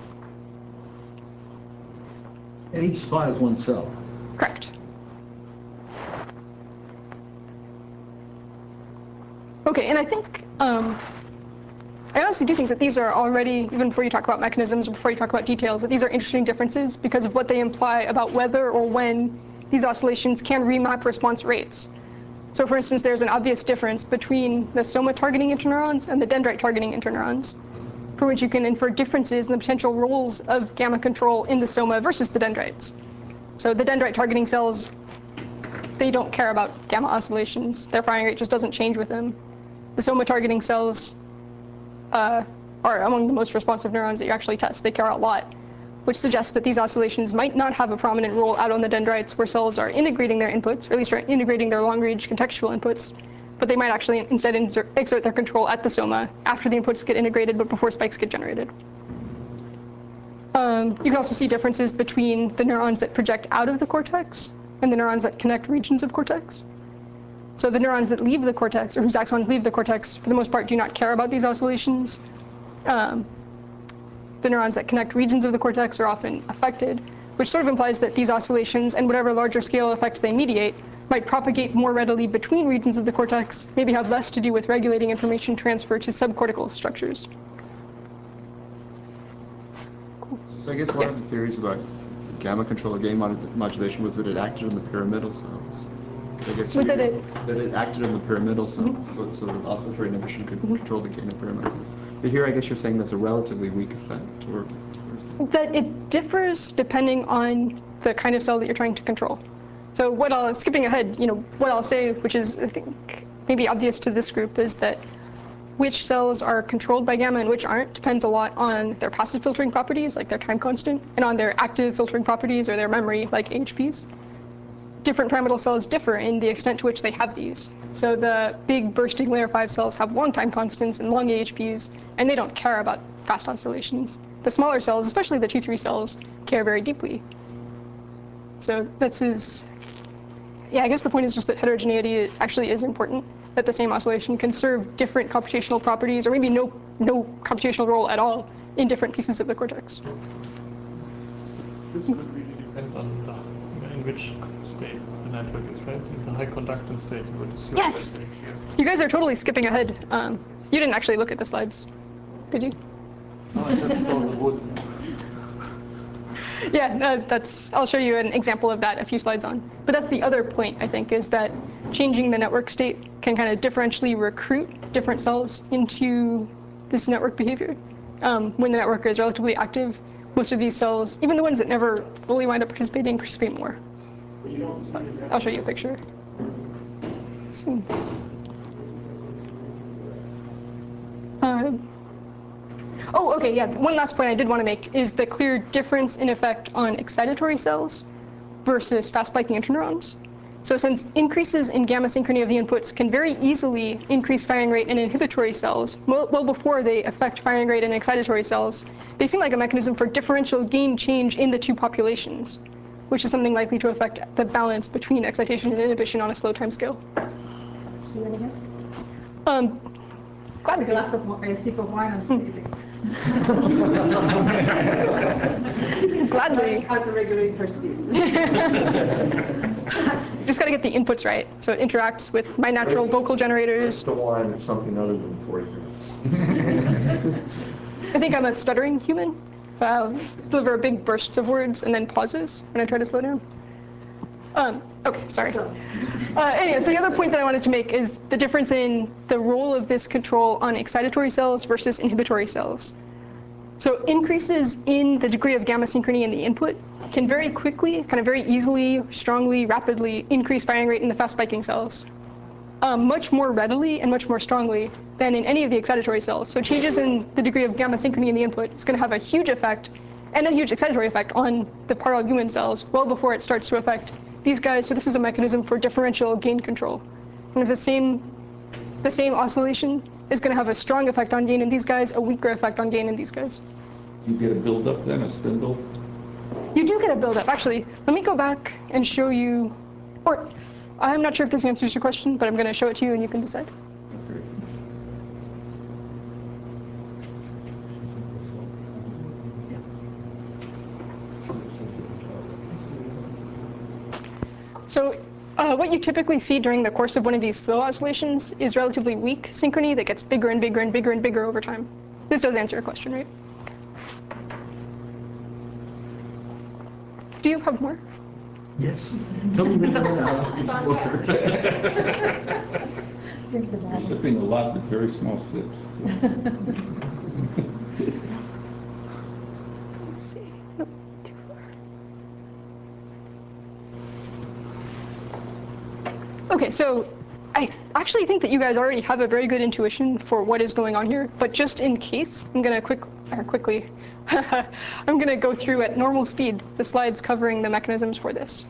And each spot is one cell. Correct. Okay, and I think, um, I honestly do think that these are already, even before you talk about mechanisms or before you talk about details, that these are interesting differences because of what they imply about whether or when these oscillations can remap response rates. So for instance, there's an obvious difference between the soma targeting interneurons and the dendrite targeting interneurons, for which you can infer differences in the potential roles of gamma control in the soma versus the dendrites. So the dendrite targeting cells, they don't care about gamma oscillations. Their firing rate just doesn't change with them. The soma targeting cells uh, are among the most responsive neurons that you actually test. They care a lot, which suggests that these oscillations might not have a prominent role out on the dendrites where cells are integrating their inputs, or at least are integrating their long-range contextual inputs, but they might actually instead insert, exert their control at the soma after the inputs get integrated, but before spikes get generated. Um, you can also see differences between the neurons that project out of the cortex and the neurons that connect regions of cortex. So the neurons that leave the cortex, or whose axons leave the cortex, for the most part do not care about these oscillations. Um, the neurons that connect regions of the cortex are often affected, which sort of implies that these oscillations and whatever larger scale effects they mediate might propagate more readily between regions of the cortex, maybe have less to do with regulating information transfer to subcortical structures. So I guess one of the theories about gamma control or gain mod modulation was that it acted on the pyramidal cells. I guess Was you, that it? That it acted on the pyramidal cells, Mm-hmm. so, so that oscillatory inhibition could Mm-hmm. control the gain of pyramidal cells. But here I guess you're saying that's a relatively weak effect, or, or that it differs depending on the kind of cell that you're trying to control. So what I'll, skipping ahead, you know, what I'll say, which is I think maybe obvious to this group, is that which cells are controlled by gamma and which aren't depends a lot on their passive filtering properties, like their time constant, and on their active filtering properties or their memory, like A H Ps. Different pyramidal cells differ in the extent to which they have these. So the big bursting layer five cells have long time constants and long A H Ps, and they don't care about fast oscillations. The smaller cells, especially the two three cells, care very deeply. So this is, yeah, I guess the point is just that heterogeneity actually is important, that the same oscillation can serve different computational properties, or maybe no, no computational role at all in different pieces of the cortex. This would really depend on the, in which state the network is, right? In the high conductance state, you would assume. Yes! You guys are totally skipping ahead. Um, you didn't actually look at the slides, did you? No, I just saw the wood. Yeah, no, that's, I'll show you an example of that a few slides on. But that's the other point, I think, is that changing the network state can kind of differentially recruit different cells into this network behavior. Um, when the network is relatively active, most of these cells, even the ones that never fully wind up participating, participate more. I'll show you a picture soon. Um, Oh, okay, yeah. One last point I did want to make is the clear difference in effect on excitatory cells versus fast spiking interneurons. So since increases in gamma synchrony of the inputs can very easily increase firing rate in inhibitory cells, well, well before they affect firing rate in excitatory cells, they seem like a mechanism for differential gain change in the two populations, which is something likely to affect the balance between excitation and inhibition on a slow time scale. See that again? Um, A glass of a sip of wine and stealing. Gladly. How to regulate her speed. Just got to get the inputs right, so it interacts with my natural vocal generators. The wine is something other than poison. I think I'm a stuttering human. I'll deliver big bursts of words and then pauses when I try to slow down. Um, okay, sorry. Uh, anyway, the other point that I wanted to make is the difference in the role of this control on excitatory cells versus inhibitory cells. So increases in the degree of gamma synchrony in the input can very quickly, kind of very easily, strongly, rapidly increase firing rate in the fast spiking cells, um, much more readily and much more strongly than in any of the excitatory cells. So changes in the degree of gamma synchrony in the input is going to have a huge effect and a huge excitatory effect on the paralbumin cells well before it starts to affect these guys. So this is a mechanism for differential gain control. And if the same, the same oscillation is going to have a strong effect on gain in these guys, a weaker effect on gain in these guys. You get a buildup then, a spindle? You do get a buildup. Actually, let me go back and show you, or I'm not sure if this answers your question, but I'm going to show it to you and you can decide. So uh, what you typically see during the course of one of these slow oscillations is relatively weak synchrony that gets bigger and bigger and bigger and bigger over time. This does answer your question, right? Do you have more? Yes. Tell me when you're out. You're sipping a lot with very small sips. Let's see. Okay, so I actually think that you guys already have a very good intuition for what is going on here, but just in case, I'm going to quick, or quickly, I'm going to go through at normal speed the slides covering the mechanisms for this.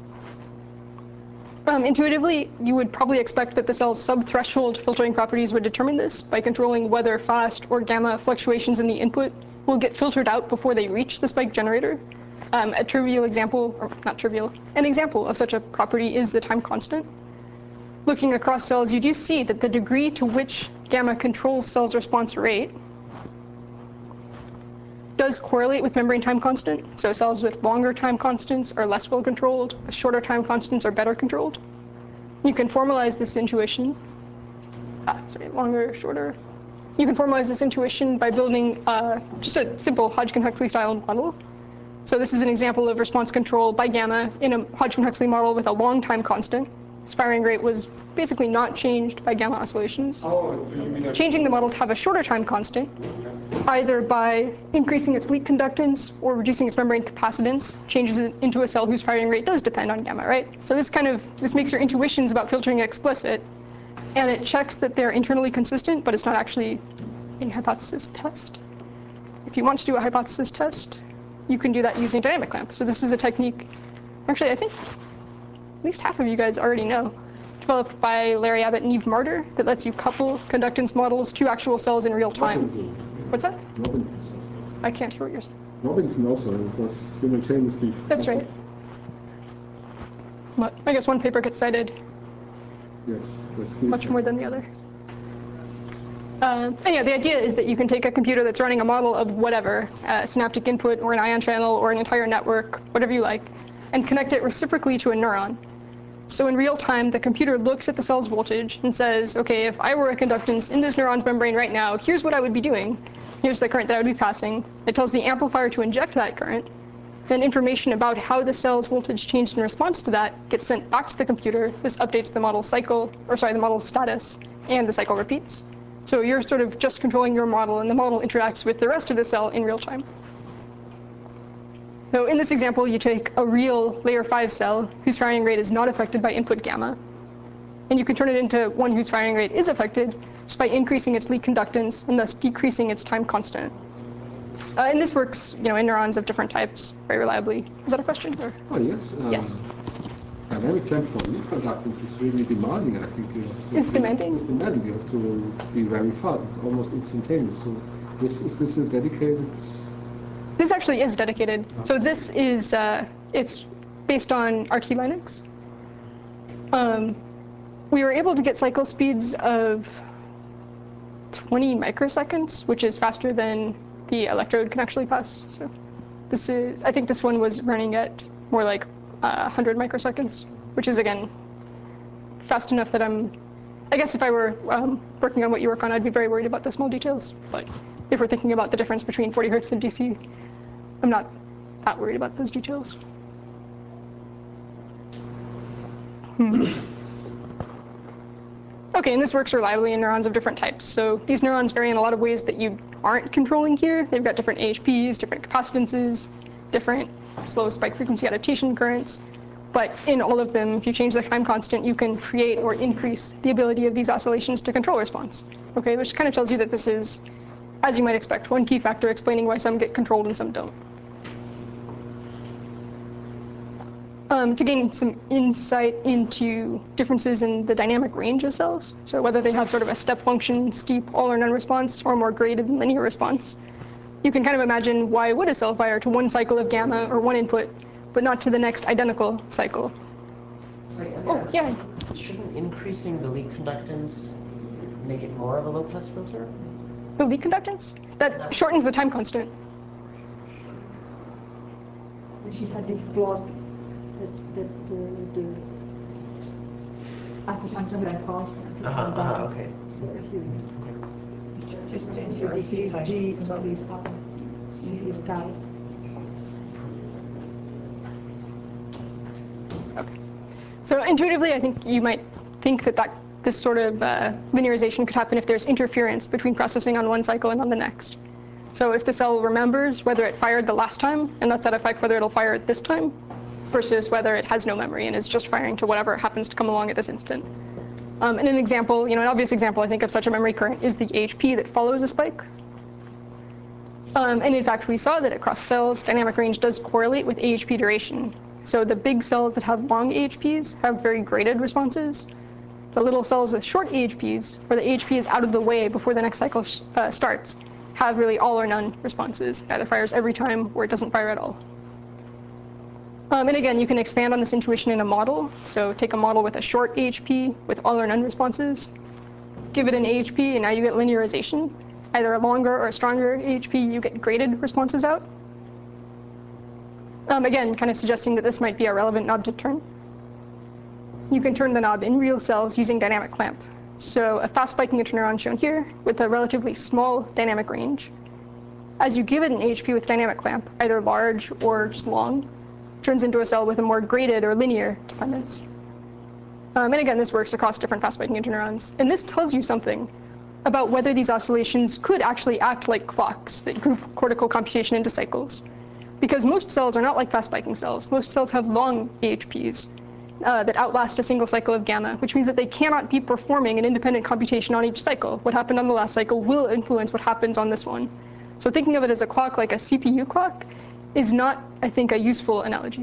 Um, intuitively, you would probably expect that the cell's sub-threshold filtering properties would determine this by controlling whether fast or gamma fluctuations in the input will get filtered out before they reach the spike generator. Um, a trivial example, or not trivial, an example of such a property is the time constant. Looking across cells, you do see that the degree to which gamma controls cells' response rate does correlate with membrane time constant. So cells with longer time constants are less well controlled, with shorter time constants are better controlled. You can formalize this intuition, ah, sorry, longer, shorter. You can formalize this intuition by building uh, just a simple Hodgkin-Huxley style model. So this is an example of response control by gamma in a Hodgkin-Huxley model with a long time constant. Firing rate was basically not changed by gamma oscillations. Oh, so you mean Changing the model to have a shorter time constant, either by increasing its leak conductance or reducing its membrane capacitance, changes it into a cell whose firing rate does depend on gamma, right? So this kind of, this makes your intuitions about filtering explicit, and it checks that they're internally consistent, but it's not actually a hypothesis test. If you want to do a hypothesis test, you can do that using dynamic clamp. So this is a technique, actually I think at least half of you guys already know, developed by Larry Abbott and Yves Marder, that lets you couple conductance models to actual cells in real time. Robinson. What's that? Robinson. I can't hear what you're saying. Robinson also was simultaneously. That's right. But I guess one paper gets cited Yes, that's much more than the other. Uh, and yeah, the idea is that you can take a computer that's running a model of whatever, a synaptic input or an ion channel or an entire network, whatever you like, and connect it reciprocally to a neuron. So in real time, the computer looks at the cell's voltage and says, okay, if I were a conductance in this neuron's membrane right now, here's what I would be doing. Here's the current that I would be passing. It tells the amplifier to inject that current. Then information about how the cell's voltage changed in response to that gets sent back to the computer. This updates the model cycle, or sorry, the model status, and the cycle repeats. So you're sort of just controlling your model, and the model interacts with the rest of the cell in real time. So in this example, you take a real layer five cell whose firing rate is not affected by input gamma, and you can turn it into one whose firing rate is affected just by increasing its leak conductance and thus decreasing its time constant. Uh, and this works, you know, in neurons of different types very reliably. Is that a question? Or? Oh yes. Um, yes. Dynamic clamp for leak conductance is really demanding. I think you have to. It's demanding. It's demanding. You have to be very fast. It's almost instantaneous. So, this is this a dedicated? This actually is dedicated. So this is, uh, it's based on R T Linux. Um, we were able to get cycle speeds of twenty microseconds, which is faster than the electrode can actually pass. So this is, I think this one was running at more like uh, one hundred microseconds, which is, again, fast enough that I'm, I guess if I were um, working on what you work on, I'd be very worried about the small details. But if we're thinking about the difference between forty hertz and D C, I'm not that worried about those details. Hmm. Okay, and this works reliably in neurons of different types. So these neurons vary in a lot of ways that you aren't controlling here. They've got different A H Ps, different capacitances, different slow spike frequency adaptation currents. But in all of them, if you change the time constant, you can create or increase the ability of these oscillations to control response. Okay, which kind of tells you that this is, as you might expect, one key factor explaining why some get controlled and some don't. Um, to gain some insight into differences in the dynamic range of cells, so whether they have sort of a step function, steep, all or none response, or a more graded linear response, you can kind of imagine why would a cell fire to one cycle of gamma or one input, but not to the next identical cycle. Sorry, I mean, oh, yeah. Shouldn't increasing the leak conductance make it more of a low-pass filter? The leak conductance? That shortens the time constant. She had this plot that, that uh, the as a function of that constant. Uh-huh, uh-huh, okay. So if you Just change you your decrease C G, increase R, increase K. Okay. So intuitively, I think you might think that, that this sort of uh, linearization could happen if there's interference between processing on one cycle and on the next. So if the cell remembers whether it fired the last time, and that's that effect whether it'll fire it this time, versus whether it has no memory and is just firing to whatever happens to come along at this instant. Um, and an example, you know, an obvious example I think of such a memory current is the A H P that follows a spike. Um, and in fact, we saw that across cells, dynamic range does correlate with A H P duration. So the big cells that have long A H Ps have very graded responses. The little cells with short A H Ps, where the A H P is out of the way before the next cycle uh, starts, have really all or none responses. It either fires every time or it doesn't fire at all. Um, and again, you can expand on this intuition in a model. So take a model with a short A H P with all or none responses, give it an A H P, and now you get linearization. Either a longer or a stronger A H P, you get graded responses out. Um, again, kind of suggesting that this might be a relevant knob to turn. You can turn the knob in real cells using dynamic clamp. So a fast spiking interneuron shown here with a relatively small dynamic range. As you give it an A H P with dynamic clamp, either large or just long, turns into a cell with a more graded or linear dependence. Um, and again, this works across different fast spiking interneurons. And this tells you something about whether these oscillations could actually act like clocks that group cortical computation into cycles. Because most cells are not like fast spiking cells. Most cells have long A H Ps uh, that outlast a single cycle of gamma, which means that they cannot be performing an independent computation on each cycle. What happened on the last cycle will influence what happens on this one. So thinking of it as a clock like a C P U clock is not, I think, a useful analogy.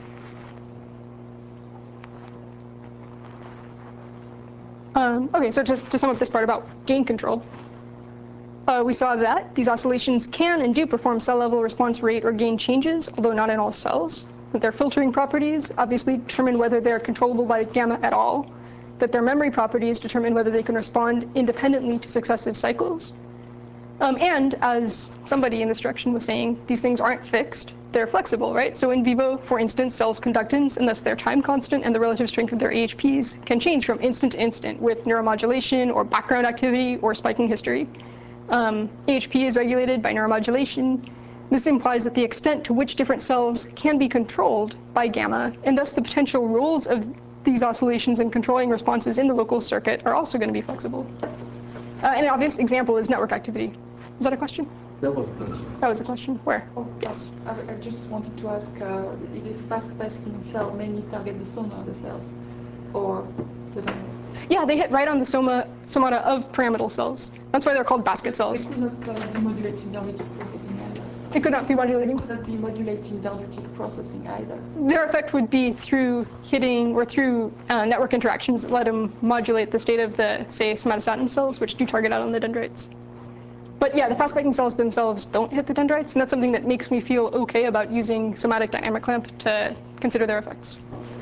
Um, okay, so to, to sum up this part about gain control, uh, we saw that these oscillations can and do perform cell-level response rate or gain changes, although not in all cells. That their filtering properties obviously determine whether they're controllable by gamma at all. That their memory properties determine whether they can respond independently to successive cycles. Um, and as somebody in this direction was saying, these things aren't fixed. They're flexible, right? So in vivo, for instance, cells' conductance, and thus their time constant and the relative strength of their A H Ps, can change from instant to instant with neuromodulation or background activity or spiking history. Um, A H P is regulated by neuromodulation. This implies that the extent to which different cells can be controlled by gamma, and thus the potential roles of these oscillations in controlling responses in the local circuit are also going to be flexible. Uh, and an obvious example is network activity. Was that a question? That was a question. That was a question. Where? Oh, yes. I, I just wanted to ask, uh, if this fast-spiking cell mainly target the soma of the cells, or the dynamic? Yeah, they hit right on the soma, somata of pyramidal cells. That's why they're called basket cells. They could not uh, be modulating dendritic processing either. It could not be modulating? They could not be modulating dendritic processing either. Their effect would be through hitting or through uh, network interactions that let them modulate the state of the, say, somatostatin cells, which do target out on the dendrites. But yeah, the fast spiking cells themselves don't hit the dendrites, and that's something that makes me feel okay about using somatic dynamic clamp to consider their effects.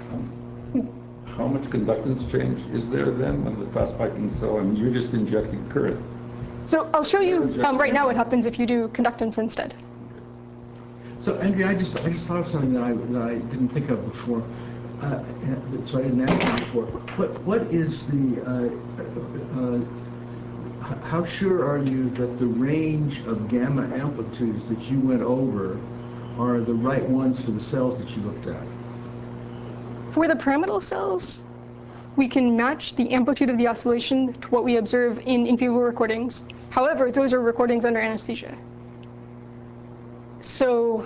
How much conductance change is there then when the fast spiking cell, and you're just injecting current? So I'll show you um, right now what happens if you do conductance instead. So Andrea, I just I just thought of something that I that I didn't think of before. Uh, so I didn't ask you before. What what is the uh, uh, how sure are you that the range of gamma amplitudes that you went over are the right ones for the cells that you looked at? For the pyramidal cells, we can match the amplitude of the oscillation to what we observe in in vivo recordings. However, those are recordings under anesthesia. So,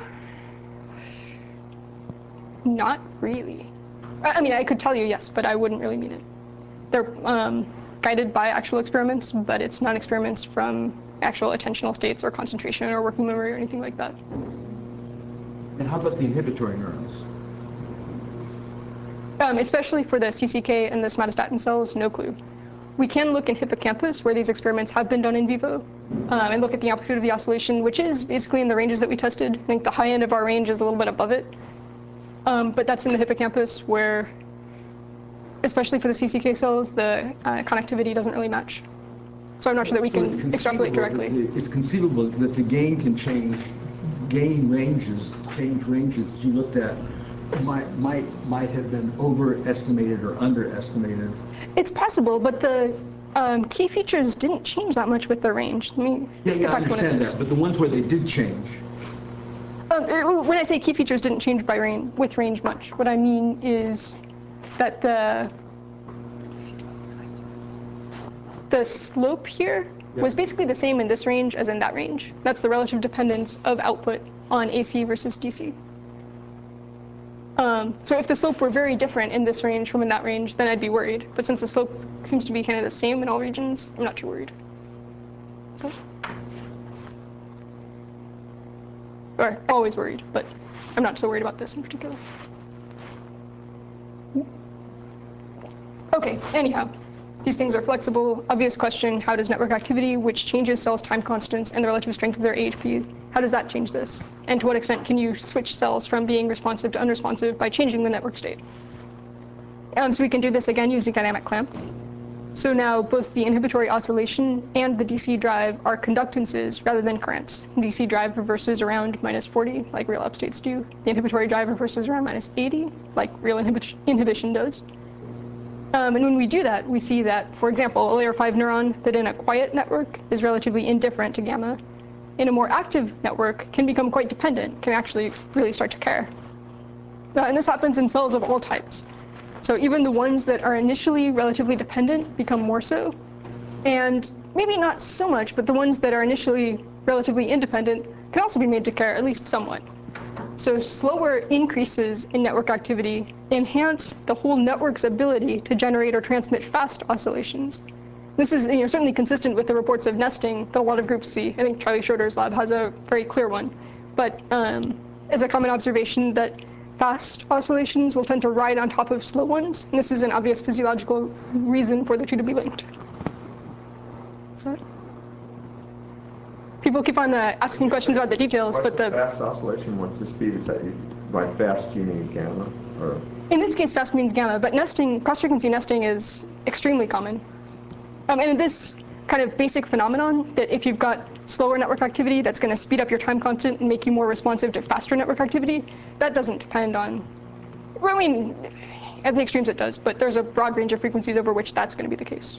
not really. I mean, I could tell you yes, but I wouldn't really mean it. They're um, guided by actual experiments, but it's not experiments from actual attentional states or concentration or working memory or anything like that. And how about the inhibitory neurons? Um, especially for the C C K and the somatostatin cells, no clue. We can look in hippocampus, where these experiments have been done in vivo, um, and look at the amplitude of the oscillation, which is basically in the ranges that we tested. I think the high end of our range is a little bit above it. Um, but that's in the hippocampus, where, especially for the C C K cells, the uh, connectivity doesn't really match. So I'm not sure that we So it's can extrapolate conceivable directly. that the- It's conceivable that the gain can change, gain ranges, change ranges that you looked at might, might, might have been overestimated or underestimated. It's possible, but the um, key features didn't change that much with the range. Let me Yeah, skip yeah, I back to one of understand those. that, but the ones where they did change, Um, uh, when I say key features didn't change by range, with range much, what I mean is that the the slope here was basically the same in this range as in that range. That's the relative dependence of output on A C versus D C. Um, so if the slope were very different in this range from in that range, then I'd be worried. But since the slope seems to be kind of the same in all regions, I'm not too worried. So, or always worried, but I'm not so worried about this in particular. Okay, anyhow, these things are flexible. Obvious question, how does network activity, which changes cells' time constants and the relative strength of their A H P, how does that change this? And to what extent can you switch cells from being responsive to unresponsive by changing the network state? Um, so we can do this again using dynamic clamp. So now both the inhibitory oscillation and the D C drive are conductances rather than currents. D C drive reverses around minus forty, like real upstates do. The inhibitory drive reverses around minus eighty, like real inhibi inhibition does. Um, and when we do that, we see that, for example, a layer five neuron that in a quiet network is relatively indifferent to gamma, in a more active network can become quite dependent, can actually really start to care. Uh, and this happens in cells of all types. So even the ones that are initially relatively dependent become more so. And maybe not so much, but the ones that are initially relatively independent can also be made to care, at least somewhat. So slower increases in network activity enhance the whole network's ability to generate or transmit fast oscillations. This is you know, certainly consistent with the reports of nesting that a lot of groups see. I think Charlie Schroeder's lab has a very clear one. But um, it's a common observation that fast oscillations will tend to ride on top of slow ones. And this is an obvious physiological reason for the two to be linked. So, people keep on uh, asking questions about the details, What's but the the fast oscillation? What's the speed? Is that you, by fast you mean gamma? Or? In this case, fast means gamma, but nesting, cross-frequency nesting is extremely common. Um, and this kind of basic phenomenon that if you've got slower network activity, that's going to speed up your time constant and make you more responsive to faster network activity, that doesn't depend on, well, I mean, at the extremes it does, but there's a broad range of frequencies over which that's going to be the case.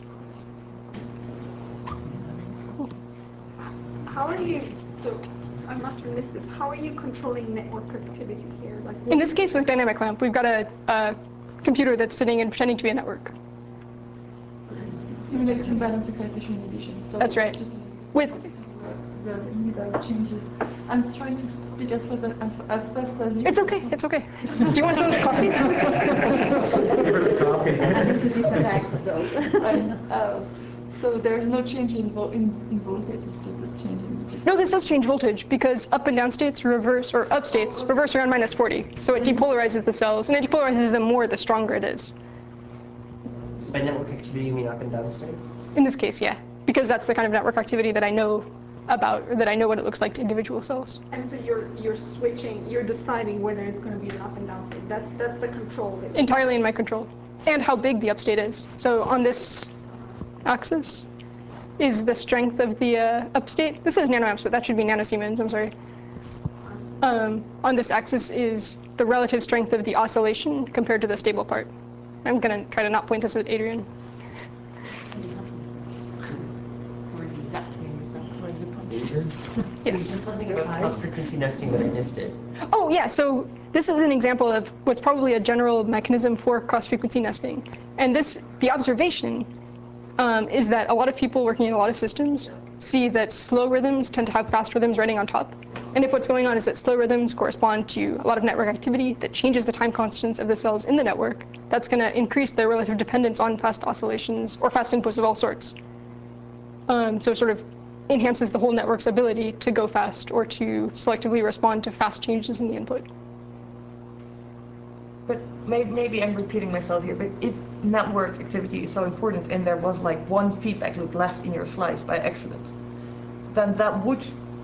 How are you, so I must have missed this, how are you controlling network activity here? Like, In this case with dynamic clamp, we've got a, a computer that's sitting and pretending to be a network. Simulating balance excitation inhibition. So That's right. With the without changes. I'm trying to speak as fast as, as fast as you. It's okay. It's okay. Do you want some of the coffee? And it's a different accent also. And, uh, so there's no change in, vo in, in voltage. It's just a change in. No, this does change voltage because up and down states reverse, or up states reverse around minus forty. So it depolarizes the cells, and it depolarizes them more the stronger it is. So by network activity, you mean up and down states? In this case, yeah, because that's the kind of network activity that I know about, or that I know what it looks like to individual cells. And so you're you're switching, you're deciding whether it's going to be an up and down state. That's that's the control. That Entirely in my control, and how big the upstate is. So on this axis is the strength of the uh, upstate. This is nanoamps, but that should be nanosiemens. I'm sorry. Um, on this axis is the relative strength of the oscillation compared to the stable part. I'm going to try to not point this at Adrian. Yes. So you said something about cross-frequency nesting, but I missed it. Oh, yeah. So this is an example of what's probably a general mechanism for cross-frequency nesting. And this, the observation um, is that a lot of people working in a lot of systems see that slow rhythms tend to have fast rhythms running on top. And if what's going on is that slow rhythms correspond to a lot of network activity that changes the time constants of the cells in the network, that's going to increase their relative dependence on fast oscillations or fast inputs of all sorts. Um, so sort of enhances the whole network's ability to go fast or to selectively respond to fast changes in the input. But maybe, maybe I'm repeating myself here, but if network activity is so important and there was like one feedback loop left in your slice by accident, then that would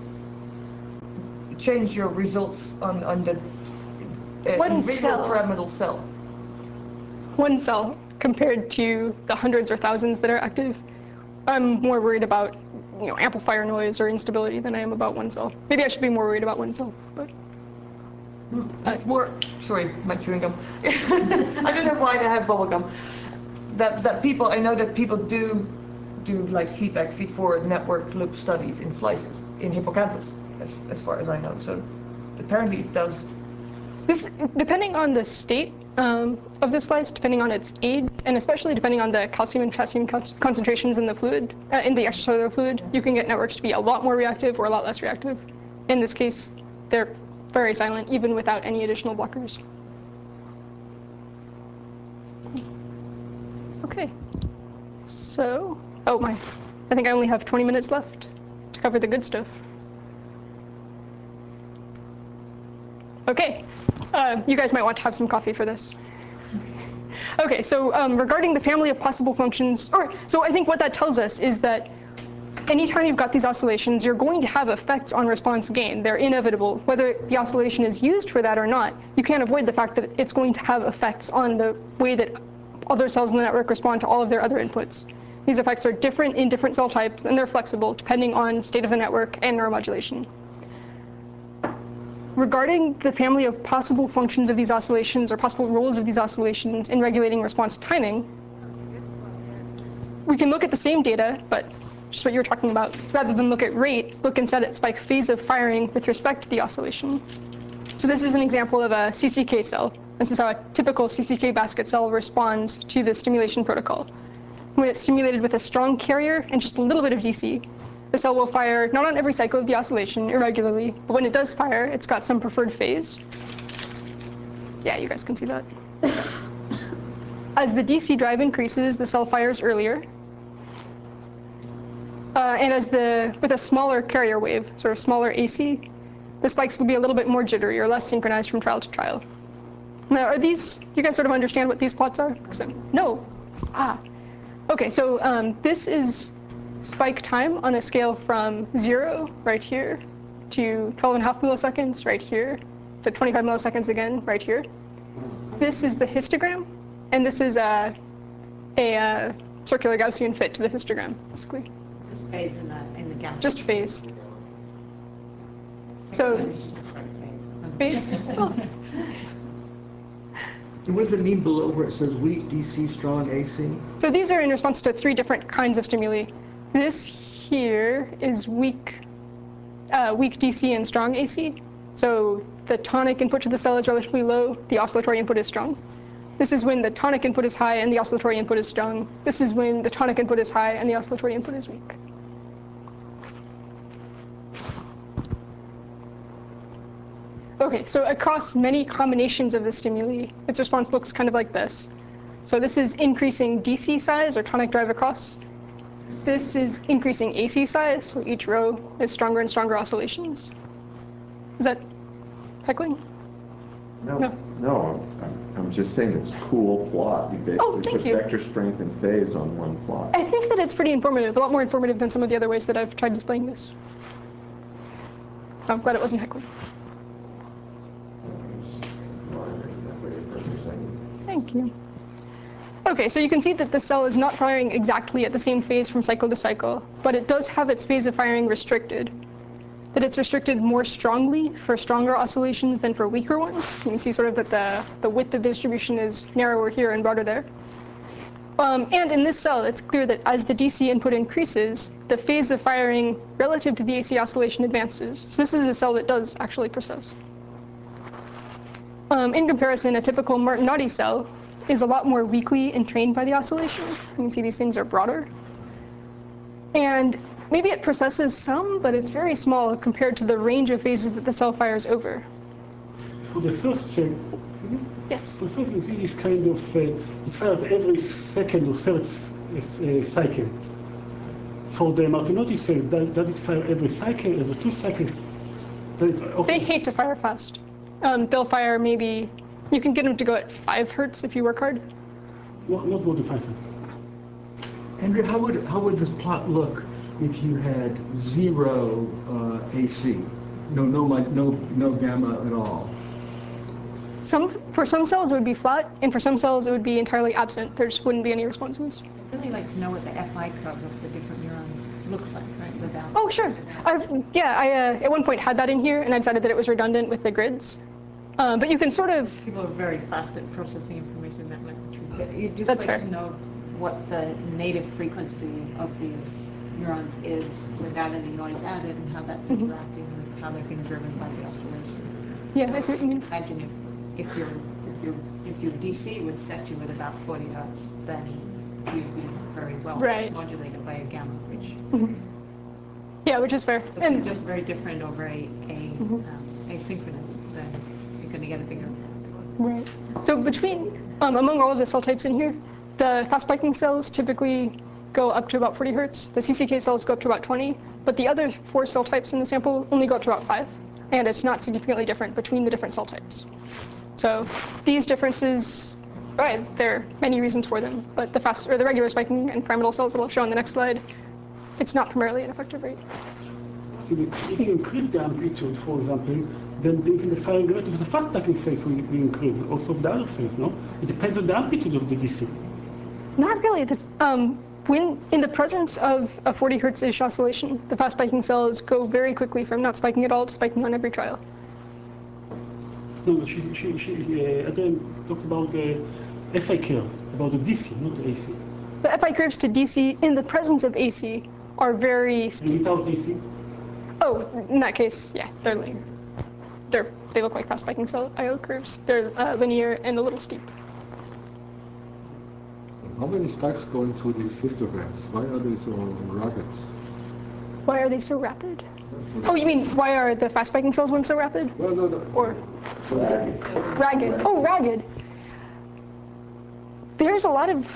change your results on, on the uh, One individual cell. pyramidal cell. One cell compared to the hundreds or thousands that are active. I'm more worried about, you know, amplifier noise or instability than I am about one cell. Maybe I should be more worried about one cell, but. It's more, sorry, my chewing gum. I don't have wine, I have bubble gum. That, that people, I know that people do do like feedback, feed-forward network loop studies in slices, in hippocampus, as, as far as I know. So apparently it does. This, depending on the state um, of the slice, depending on its age, and especially depending on the calcium and potassium con concentrations in the fluid, uh, in the extracellular fluid, you can get networks to be a lot more reactive or a lot less reactive. In this case, they're very silent, even without any additional blockers. Okay, so, oh my, I think I only have twenty minutes left to cover the good stuff. Okay, uh, you guys might want to have some coffee for this. Okay, so um, regarding the family of possible functions, or so I think what that tells us is that anytime you've got these oscillations, you're going to have effects on response gain. They're inevitable. Whether the oscillation is used for that or not, you can't avoid the fact that it's going to have effects on the way that other cells in the network respond to all of their other inputs. These effects are different in different cell types, and they're flexible depending on state of the network and neuromodulation. Regarding the family of possible functions of these oscillations or possible roles of these oscillations in regulating response timing, we can look at the same data, but just what you were talking about. Rather than look at rate, look instead at spike phase of firing with respect to the oscillation. So this is an example of a C C K cell. This is how a typical C C K basket cell responds to the stimulation protocol. When it's stimulated with a strong carrier and just a little bit of D C, the cell will fire not on every cycle of the oscillation irregularly, but when it does fire, it's got some preferred phase. Yeah, you guys can see that. As the D C drive increases, the cell fires earlier. Uh, and as the, with a smaller carrier wave, sort of smaller A C, the spikes will be a little bit more jittery or less synchronized from trial to trial. Now, are these, you guys sort of understand what these plots are? No. Ah. Okay, so um, this is spike time on a scale from zero, right here, to twelve and a half milliseconds, right here, to twenty-five milliseconds again, right here. This is the histogram, and this is a, a, a circular Gaussian fit to the histogram, basically. Just phase in the, in the gamma. Just phase. So, phase? Oh. And what does it mean below where it says weak D C, strong A C? So these are in response to three different kinds of stimuli. This here is weak, uh, weak D C and strong A C. So the tonic input to the cell is relatively low, the oscillatory input is strong. This is when the tonic input is high and the oscillatory input is strong. This is when the tonic input is high and the oscillatory input is weak. Okay, so across many combinations of the stimuli, its response looks kind of like this. So this is increasing D C size, or tonic drive across. This is increasing A C size, so each row is stronger and stronger oscillations. Is that heckling? No, No. no, I'm, I'm just saying it's a cool plot. You basically Oh, thank put you. vector strength and phase on one plot. I think that it's pretty informative, a lot more informative than some of the other ways that I've tried displaying this. I'm glad it wasn't heckling. Thank you. Okay, so you can see that the cell is not firing exactly at the same phase from cycle to cycle, but it does have its phase of firing restricted. That it's restricted more strongly for stronger oscillations than for weaker ones. You can see sort of that the, the width of the distribution is narrower here and broader there. Um, and in this cell, it's clear that as the D C input increases, the phase of firing relative to the A C oscillation advances. So this is a cell that does actually persist. Um, in comparison, a typical Martinotti cell is a lot more weakly entrained by the oscillation. You can see these things are broader. And maybe it processes some, but it's very small compared to the range of phases that the cell fires over. For the first cell, yes. For the first you see is kind of, uh, it fires every second or third uh, cycle. For the Martinotti cells, does, does it fire every cycle, every two cycles? Does it often... They hate to fire fast. Um, they'll fire maybe, you can get them to go at five hertz if you work hard. Not, not more than five hertz. Andrea, how would, how would this plot look if you had zero uh, A C? No, no, no, no gamma at all? Some, for some cells it would be flat, and for some cells it would be entirely absent. There just wouldn't be any responses. I'd really like to know what the F I curve of the different neurons looks like, right, without... Oh, sure. I've, yeah, I uh, at one point had that in here, and I decided that it was redundant with the grids. Um, but you can sort of... People are very fast at processing information that magnitude. You'd just That's like fair. to know what the native frequency of these neurons is without any noise added, and how that's Mm-hmm. interacting with how they're being driven by the oscillations. Yeah, I see what you mean. Imagine if, if your if your if your D C would set you with about forty hertz, then you'd be very well Right. modulated by a gamma, which Mm-hmm. Yeah, which is fair. if And you're just very different over a, a Mhm. um, asynchronous, then you're going to get a bigger. right. So between um, among all of the cell types in here, the fast spiking cells typically go up to about forty hertz. The C C K cells go up to about twenty, but the other four cell types in the sample only go up to about five, and it's not significantly different between the different cell types. So these differences, right, there are many reasons for them, but the fast or the regular spiking and pyramidal cells that I'll show on the next slide, it's not primarily an effective rate. If you increase the amplitude, for example, then even the firing rate of the fast spiking cells will, will increase, also of the other cells, no? It depends on the amplitude of the D C. Not really. The, um, when in the presence of a forty hertz-ish oscillation, the fast spiking cells go very quickly from not spiking at all to spiking on every trial. No, no, she, she, she uh, Adrienne talked about the F I curve, about the D C, not the A C. The F I curves to D C in the presence of A C are very steep. And without A C? Oh, in that case, yeah, they're linear. They're, they look like fast spiking cell I O curves. They're uh, linear and a little steep. How many spikes go into these histograms? Why are they so rugged? Why are they so rapid? Oh, you mean why are the fast spiking cells ones so rapid? No, no, no. Or ragged? Oh, ragged. There's a lot of.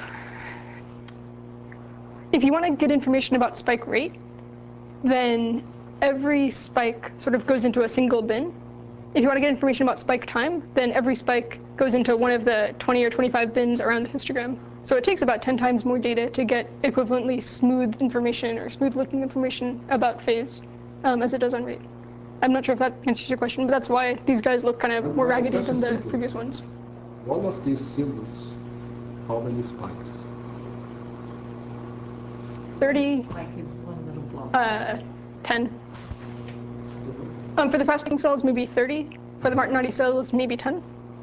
If you want to get information about spike rate, then every spike sort of goes into a single bin. If you want to get information about spike time, then every spike goes into one of the twenty or twenty-five bins around the histogram. So it takes about ten times more data to get equivalently smooth information or smooth-looking information about phase um, as it does on rate. I'm not sure if that answers your question, but that's why these guys look kind of more raggedy than the previous ones. One of these symbols, how many spikes? thirty, Like it's one little block. uh, ten. Um, for the fast spiking cells, maybe thirty. For the Martinotti cells, maybe ten.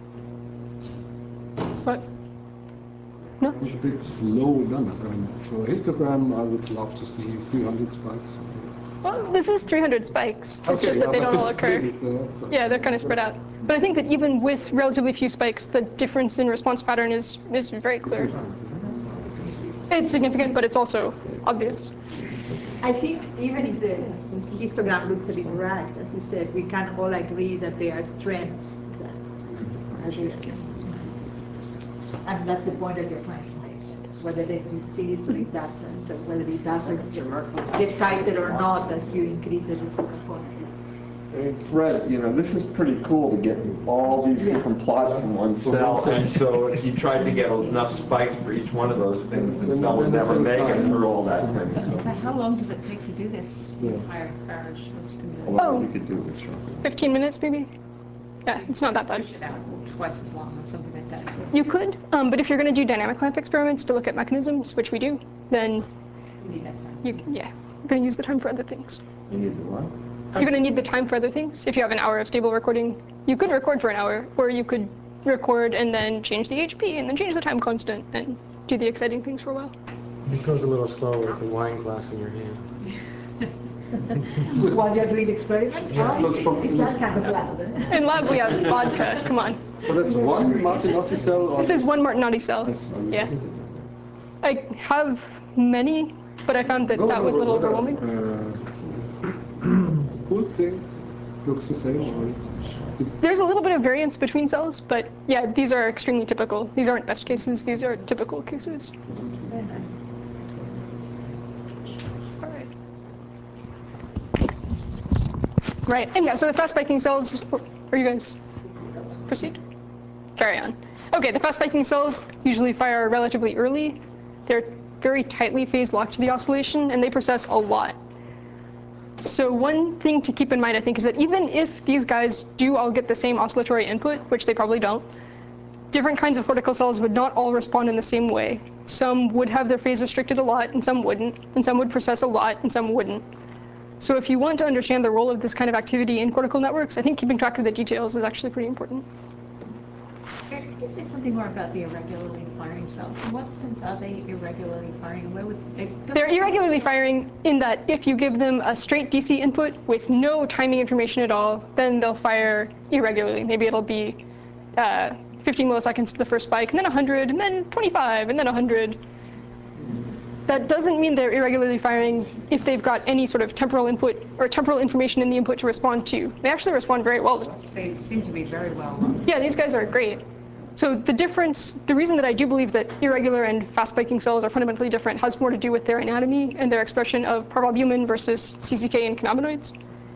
What? No? It's a bit low numbers. I mean, for a histogram, I would love to see three hundred spikes. Well, this is three hundred spikes. It's Okay, just that yeah, they but don't all it's occur. big, so- so- Yeah, they're kind of spread out. But I think that even with relatively few spikes, the difference in response pattern is, is very clear. It's significant, but it's also obvious. I think even if the histogram looks a bit ragged, as you said, we can all agree that there are trends that are there. And that's the point that you're trying to make. Whether it succeeds or it doesn't, or whether it doesn't get tighter or not as you increase the D C component. And Fred, you know, this is pretty cool to get all these different plots from one cell, and so if you tried to get enough spikes for each one of those things, the cell would never make it through all that thing. So, so how long does it take to do this entire barrage of stimulation? Oh. You could do it shortly. fifteen minutes, maybe? Yeah, it's not that bad. Push it out twice as long or something like that. You could, um, but if you're going to do dynamic lamp experiments to look at mechanisms, which we do, then You need that time. you, yeah, you're going to use the time for other things. You need the what? You're going to need the time for other things. If you have an hour of stable recording, you could record for an hour, or you could record and then change the H P and then change the time constant, and do the exciting things for a while. It goes a little slower with the wine glass in your hand. While you're doing the experiment? Yeah, Oh, it's, it's that kind of lab. In lab, we have vodka. Come on. So that's one Martinotti cell? Or This is one Martinotti cell. Yeah. I have many, but I found that No, that no, was a little no, no. overwhelming. Uh, cool thing. Looks the same. Or There's a little bit of variance between cells, but yeah, these are extremely typical. These aren't best cases. These are typical cases. Very nice. All right. Right, and yeah, so the fast spiking cells, are you guys, proceed? Carry on. Okay, the fast spiking cells usually fire relatively early. They're very tightly phase locked to the oscillation, and they process a lot. So one thing to keep in mind, I think, is that even if these guys do all get the same oscillatory input, which they probably don't, different kinds of cortical cells would not all respond in the same way. Some would have their phase restricted a lot, and some wouldn't, and some would process a lot, and some wouldn't. So if you want to understand the role of this kind of activity in cortical networks, I think keeping track of the details is actually pretty important. Could you say something more about the irregularly firing cells? In what sense are they irregularly firing? Where would they... They're irregularly firing in that if you give them a straight D C input with no timing information at all, then they'll fire irregularly. Maybe it'll be uh, fifteen milliseconds to the first spike, and then one hundred, and then twenty-five, and then one hundred. That doesn't mean they're irregularly firing if they've got any sort of temporal input or temporal information in the input to respond to. They actually respond very well. They seem to be very well known. Yeah, these guys are great. So the difference, the reason that I do believe that irregular and fast spiking cells are fundamentally different has more to do with their anatomy and their expression of parvalbumin versus C C K and cannabinoids.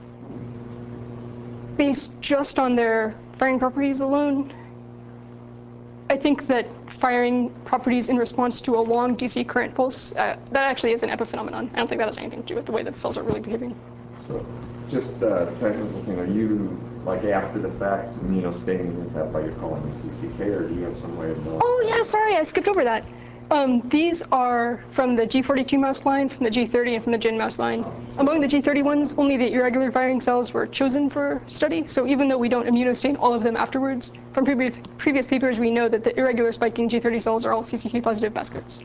Based just on their firing properties alone, I think that firing properties in response to a long D C current pulse, uh, that actually is an epiphenomenon. I don't think that has anything to do with the way that the cells are really behaving. So, just a technical thing, are you, like after the fact, immunostaining, is that why you're calling them C C K, or do you have some way of knowing? Oh yeah, sorry, I skipped over that. Um, these are from the G forty-two mouse line, from the G thirty, and from the Gin mouse line. Among the G thirty ones, only the irregular firing cells were chosen for study, so even though we don't immunostain all of them afterwards, from previous, previous papers we know that the irregular spiking G thirty cells are all C C K positive baskets.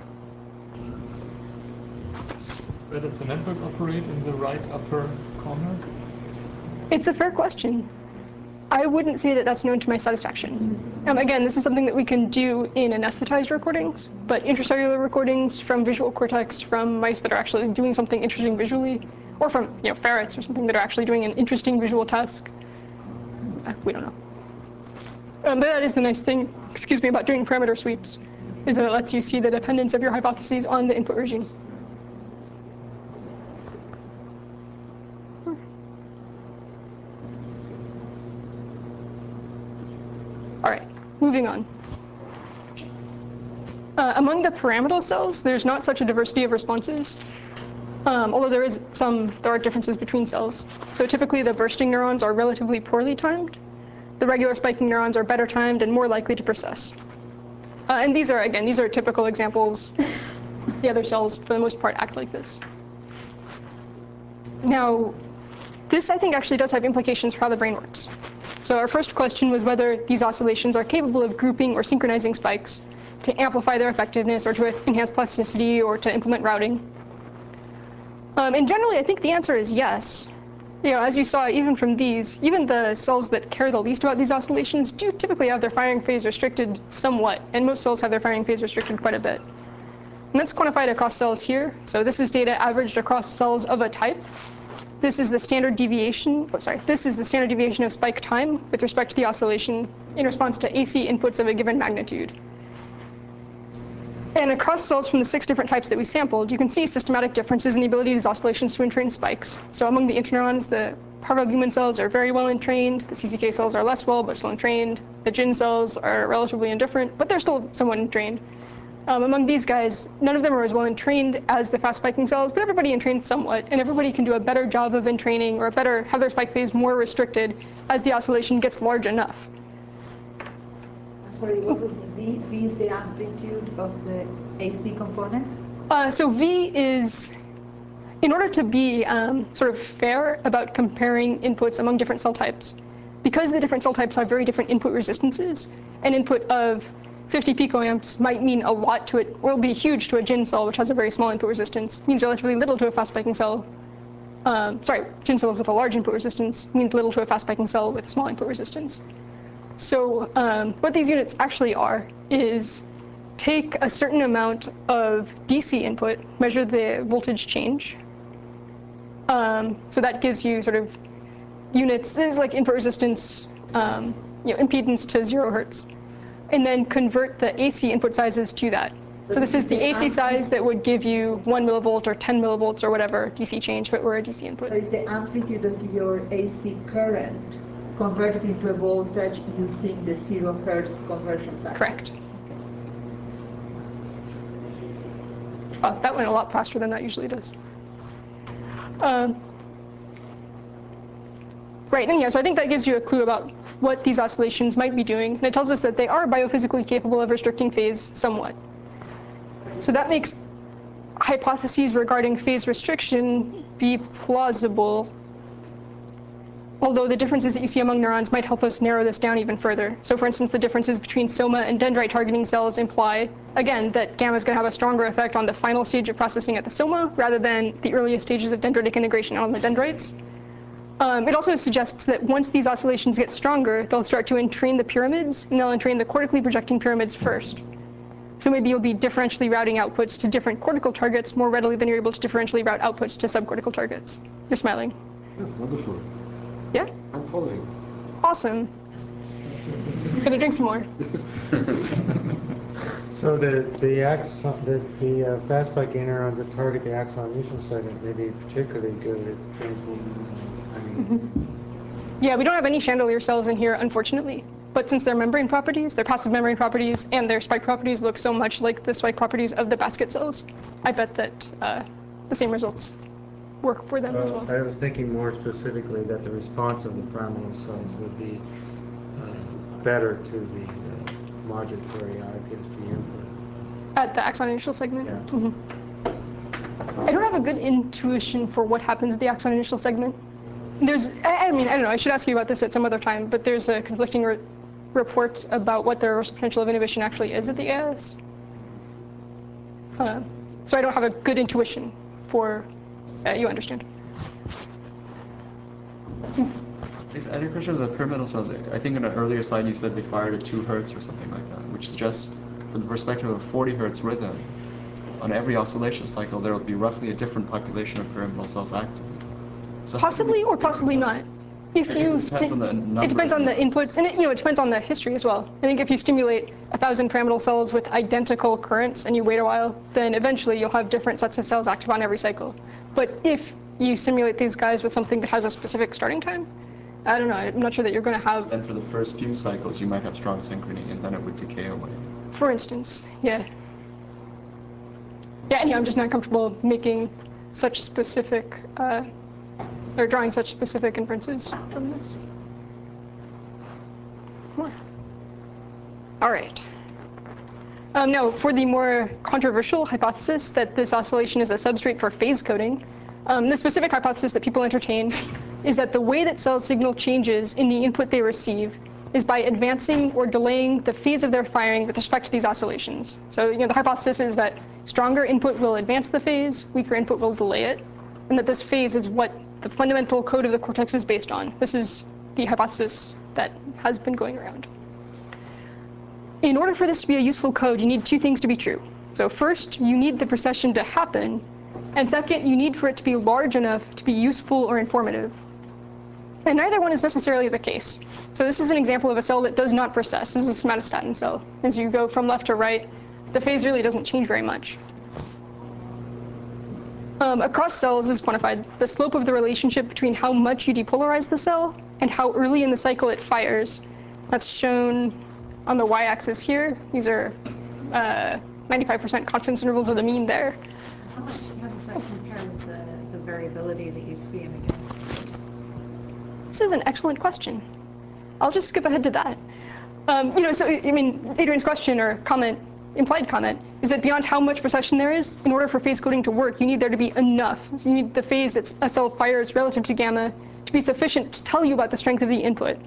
Where does the network operate, in the right upper corner? It's a fair question. I wouldn't say that that's known to my satisfaction. Um, again, this is something that we can do in anesthetized recordings, but intracellular recordings from visual cortex from mice that are actually doing something interesting visually, or from you know ferrets or something that are actually doing an interesting visual task, uh, we don't know. Um, but that is the nice thing, excuse me, about doing parameter sweeps, is that it lets you see the dependence of your hypotheses on the input regime. All right, moving on. Uh, among the pyramidal cells, there's not such a diversity of responses, um, although there is some, there are differences between cells. So typically the bursting neurons are relatively poorly timed. The regular spiking neurons are better timed and more likely to process. Uh, and these are, again, these are typical examples. The other cells, for the most part, act like this. Now, this, I think, actually does have implications for how the brain works. So our first question was whether these oscillations are capable of grouping or synchronizing spikes to amplify their effectiveness or to enhance plasticity or to implement routing. Um, and generally, I think the answer is yes. You know, as you saw, even from these, even the cells that care the least about these oscillations do typically have their firing phase restricted somewhat, and most cells have their firing phase restricted quite a bit. And that's quantified across cells here. So this is data averaged across cells of a type. This is the standard deviation, oh, sorry, this is the standard deviation of spike time with respect to the oscillation in response to A C inputs of a given magnitude. And across cells from the six different types that we sampled, you can see systematic differences in the ability of these oscillations to entrain spikes. So among the interneurons, the parvalbumin cells are very well entrained. The C C K cells are less well, but still entrained. The Gin cells are relatively indifferent, but they're still somewhat entrained. Um, among these guys, none of them are as well entrained as the fast spiking cells, but everybody entrains somewhat, and everybody can do a better job of entraining or a better, have their spike phase more restricted as the oscillation gets large enough. Sorry, what was V? V is the amplitude of the A C component? Uh, so V is, in order to be um, sort of fair about comparing inputs among different cell types, because the different cell types have very different input resistances, an input of fifty picoamps might mean a lot to it, or will be huge to a G I N cell, which has a very small input resistance. Means relatively little to a fast spiking cell. Um, sorry, G I N cells with a large input resistance means little to a fast spiking cell with a small input resistance. So um, what these units actually are is take a certain amount of D C input, measure the voltage change. Um, so that gives you sort of units, it's like input resistance, um, you know, impedance to zero hertz, and then convert the A C input sizes to that. So, so this is the A C size that would give you one millivolt or ten millivolts or whatever D C change if it were a D C input. So is the amplitude of your A C current converted into a voltage using the zero hertz conversion factor? Correct. Oh, that went a lot faster than that usually does. Um, right, and yeah, so I think that gives you a clue about what these oscillations might be doing. And it tells us that they are biophysically capable of restricting phase somewhat. So that makes hypotheses regarding phase restriction be plausible, although the differences that you see among neurons might help us narrow this down even further. So for instance, the differences between soma and dendrite targeting cells imply, again, that gamma is going to have a stronger effect on the final stage of processing at the soma rather than the earliest stages of dendritic integration on the dendrites. Um, it also suggests that once these oscillations get stronger, they'll start to entrain the pyramids, and they'll entrain the cortically projecting pyramids first. So maybe you'll be differentially routing outputs to different cortical targets more readily than you're able to differentially route outputs to subcortical targets. You're smiling. Yeah, wonderful. Yeah? I'm following. Awesome. Gonna drink some more. So the the axon, the, the uh, fast spiking neurons that target the axon initial segment may be particularly good at transmitting. I mean, Mm-hmm. Yeah, we don't have any chandelier cells in here, unfortunately. But since their membrane properties, their passive membrane properties, and their spike properties look so much like the spike properties of the basket cells, I bet that uh, the same results work for them uh, as well. I was thinking more specifically that the response of the pyramidal cells would be uh, better to the uh, modulatory I P S P input. At the axon initial segment? Yeah. Mm-hmm. I don't have a good intuition for what happens at the axon initial segment. There's, I, I mean, I don't know, I should ask you about this at some other time, but there's a conflicting re reports about what the reversal potential of inhibition actually is at the A I S. Uh, so I don't have a good intuition for, uh, you understand. I had a question of the pyramidal cells. I think in an earlier slide you said they fired at two hertz or something like that, which suggests from the perspective of forty hertz rhythm, on every oscillation cycle there will be roughly a different population of pyramidal cells active. So possibly or possibly not. If you it depends on the number. It depends on the inputs, and it, you know, it depends on the history as well. I think if you stimulate a thousand pyramidal cells with identical currents and you wait a while, then eventually you'll have different sets of cells active on every cycle. But if you simulate these guys with something that has a specific starting time, I don't know, I'm not sure that you're going to have... Then for the first few cycles you might have strong synchrony, and then it would decay away. For instance, yeah. Yeah, anyhow, I'm just not comfortable making such specific... Uh, or drawing such specific inferences from this. More. All right. Um, no, for the more controversial hypothesis that this oscillation is a substrate for phase coding, um, the specific hypothesis that people entertain is that the way that cell signal changes in the input they receive is by advancing or delaying the phase of their firing with respect to these oscillations. So, you know, the hypothesis is that stronger input will advance the phase, weaker input will delay it, and that this phase is what the fundamental code of the cortex is based on. This is the hypothesis that has been going around. In order for this to be a useful code, you need two things to be true. So first, you need the precession to happen, and second, you need for it to be large enough to be useful or informative. And neither one is necessarily the case. So this is an example of a cell that does not precess. This is a somatostatin cell. As you go from left to right, the phase really doesn't change very much. Um, across cells is quantified the slope of the relationship between how much you depolarize the cell and how early in the cycle it fires. That's shown on the y-axis here. These are ninety-five percent uh, confidence intervals of the mean there. How does, how does that compare with the, the variability that you see in the gas? This is an excellent question. I'll just skip ahead to that. Um, you know, so I mean, Adrian's question or comment, implied comment, is that beyond how much precession there is, in order for phase coding to work, you need there to be enough. So you need the phase that a cell fires relative to gamma to be sufficient to tell you about the strength of the input.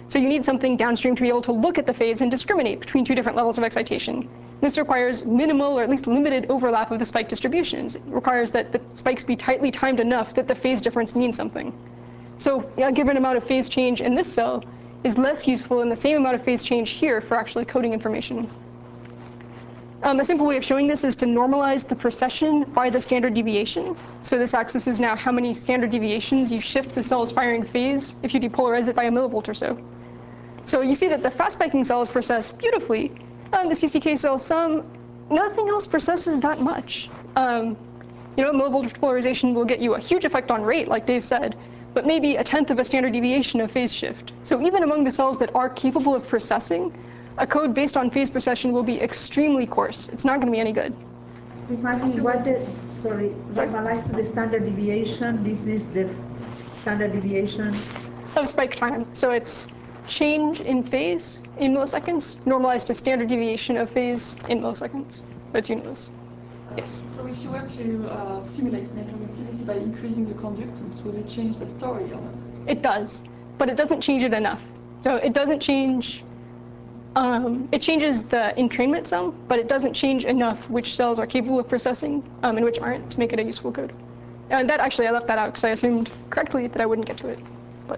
So you need something downstream to be able to look at the phase and discriminate between two different levels of excitation. This requires minimal or at least limited overlap of the spike distributions. It requires that the spikes be tightly timed enough that the phase difference means something. So a given amount of phase change in this cell is less useful than the same amount of phase change here for actually coding information. Um, a simple way of showing this is to normalize the precession by the standard deviation. So this axis is now how many standard deviations you shift the cell's firing phase if you depolarize it by a millivolt or so. So you see that the fast spiking cells precess beautifully. Um, the C C K cell sum, nothing else precesses that much. Um, you know, millivolt polarization will get you a huge effect on rate, like Dave said, but maybe a tenth of a standard deviation of phase shift. So even among the cells that are capable of precessing, a code based on phase precession will be extremely coarse. It's not going to be any good. Martin, what is, sorry, normalized to the standard deviation? This is the standard deviation of spike time. So it's change in phase in milliseconds, normalized to standard deviation of phase in milliseconds. But it's unitless. Yes? So if you were to uh, simulate nephroactivity by increasing the conductance, would it change the story or not? It does, but it doesn't change it enough. So it doesn't change, um, it changes the entrainment sum, but it doesn't change enough which cells are capable of processing um, and which aren't to make it a useful code. And that actually, I left that out because I assumed correctly that I wouldn't get to it. But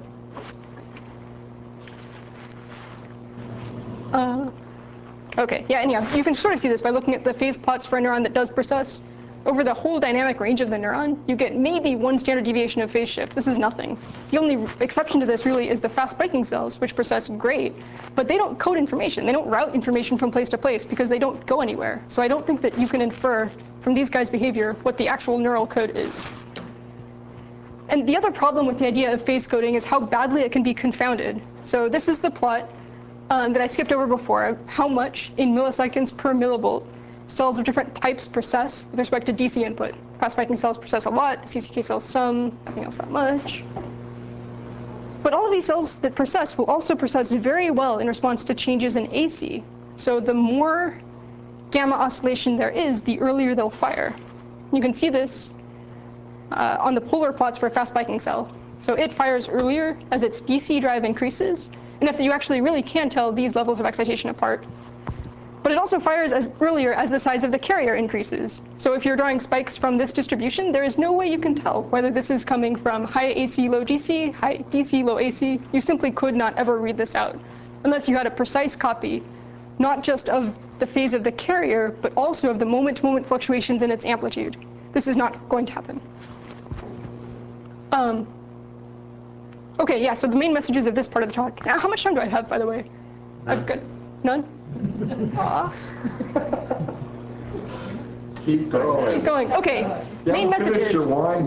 uh, okay, yeah, anyhow, you can sort of see this by looking at the phase plots for a neuron that does process. Over the whole dynamic range of the neuron, you get maybe one standard deviation of phase shift. This is nothing. The only exception to this really is the fast spiking cells, which process great, but they don't code information. They don't route information from place to place because they don't go anywhere. So I don't think that you can infer from these guys' behavior what the actual neural code is. And the other problem with the idea of phase coding is how badly it can be confounded. So this is the plot um, that I skipped over before of how much in milliseconds per millivolt cells of different types process with respect to D C input. Fast spiking cells process a lot, C C K cells some, nothing else that much. But all of these cells that process will also process very well in response to changes in A C. So the more gamma oscillation there is, the earlier they'll fire. You can see this uh, on the polar plots for a fast spiking cell. So it fires earlier as its D C drive increases, and if you actually really can tell these levels of excitation apart. But it also fires as earlier as the size of the carrier increases. So if you're drawing spikes from this distribution, there is no way you can tell whether this is coming from high A C, low D C, high D C, low A C. You simply could not ever read this out unless you had a precise copy, not just of the phase of the carrier, but also of the moment-to-moment fluctuations in its amplitude. This is not going to happen. Um, okay, yeah, so the main messages of this part of the talk. Now, how much time do I have, by the way? None. I've got none? Aw. Keep going. Keep going. Okay. You Main haven't finished messages. your wine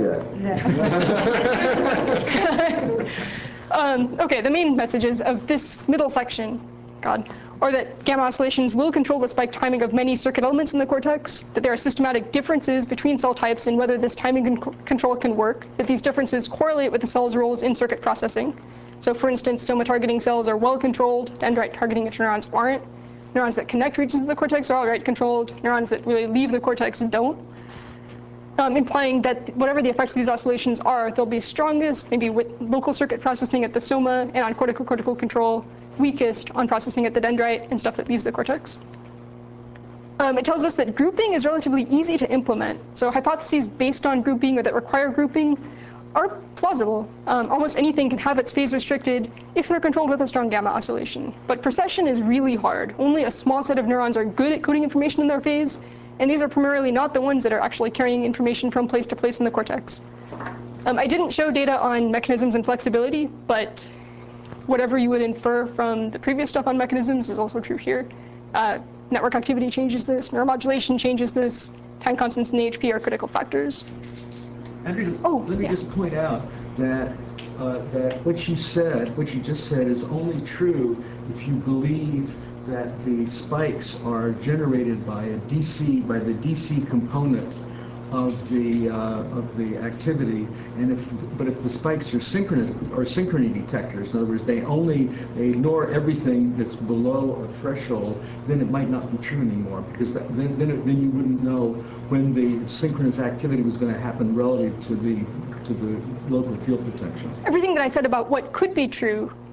yet. um, okay, the main messages of this middle section, God, are that gamma oscillations will control the spike timing of many circuit elements in the cortex, that there are systematic differences between cell types in whether this timing con control can work, that these differences correlate with the cell's roles in circuit processing. So for instance, stoma targeting cells are well controlled, dendrite targeting neurons aren't. Neurons that connect regions of the cortex are all right controlled. Neurons that really leave the cortex don't. Um, implying that whatever the effects of these oscillations are, they'll be strongest, maybe with local circuit processing at the soma and on cortical-cortical control, weakest on processing at the dendrite and stuff that leaves the cortex. Um, it tells us that grouping is relatively easy to implement. So hypotheses based on grouping or that require grouping are plausible. Um, almost anything can have its phase restricted if they're controlled with a strong gamma oscillation. But precession is really hard. Only a small set of neurons are good at coding information in their phase, and these are primarily not the ones that are actually carrying information from place to place in the cortex. Um, I didn't show data on mechanisms and flexibility, but whatever you would infer from the previous stuff on mechanisms is also true here. Uh, network activity changes this, neuromodulation changes this, time constants in the H P are critical factors. Andrew, oh, let me yeah. just point out that uh, that what you said, what you just said, is only true if you believe that the spikes are generated by a D C, by the D C component of the uh, of the activity, and if but if the spikes are synchronous or synchrony detectors, in other words, they only they ignore everything that's below a threshold, then it might not be true anymore, because that, then then, it, then you wouldn't know when the synchronous activity was going to happen relative to the to the local field potential. Everything that I said about what could be true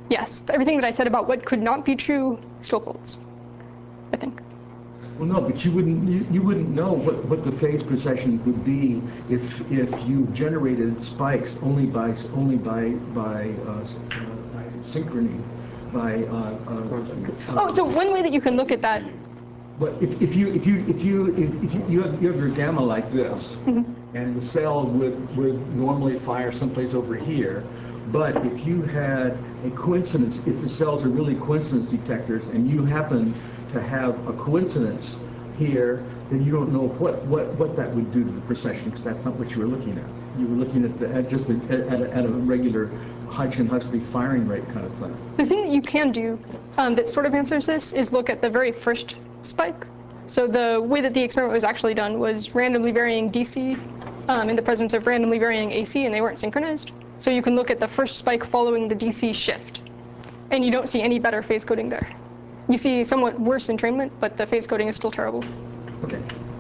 yes, everything that I said about what could not be true still holds, I think. Well, no, but you wouldn't, you, you wouldn't know what, what the phase precession would be if, if you generated spikes only by, only by, by, uh, uh, synchrony, by, uh, uh, Oh, so one way that you can look at that. But if, if you, if you, if you, if, if you, you have, you have your gamma like this, mm-hmm. and the cell would, would normally fire someplace over here, but if you had a coincidence, if the cells are really coincidence detectors, and you happen to have a coincidence here, then you don't know what, what, what that would do to the precession, because that's not what you were looking at. You were looking at, the, at just a, at, a, at a regular Hodgkin-Huxley firing rate kind of thing. The thing that you can do um, that sort of answers this is look at the very first spike. So the way that the experiment was actually done was randomly varying D C um, in the presence of randomly varying A C, and they weren't synchronized. So you can look at the first spike following the D C shift, and you don't see any better phase coding there. You see somewhat worse entrainment, but the phase coding is still terrible. Okay.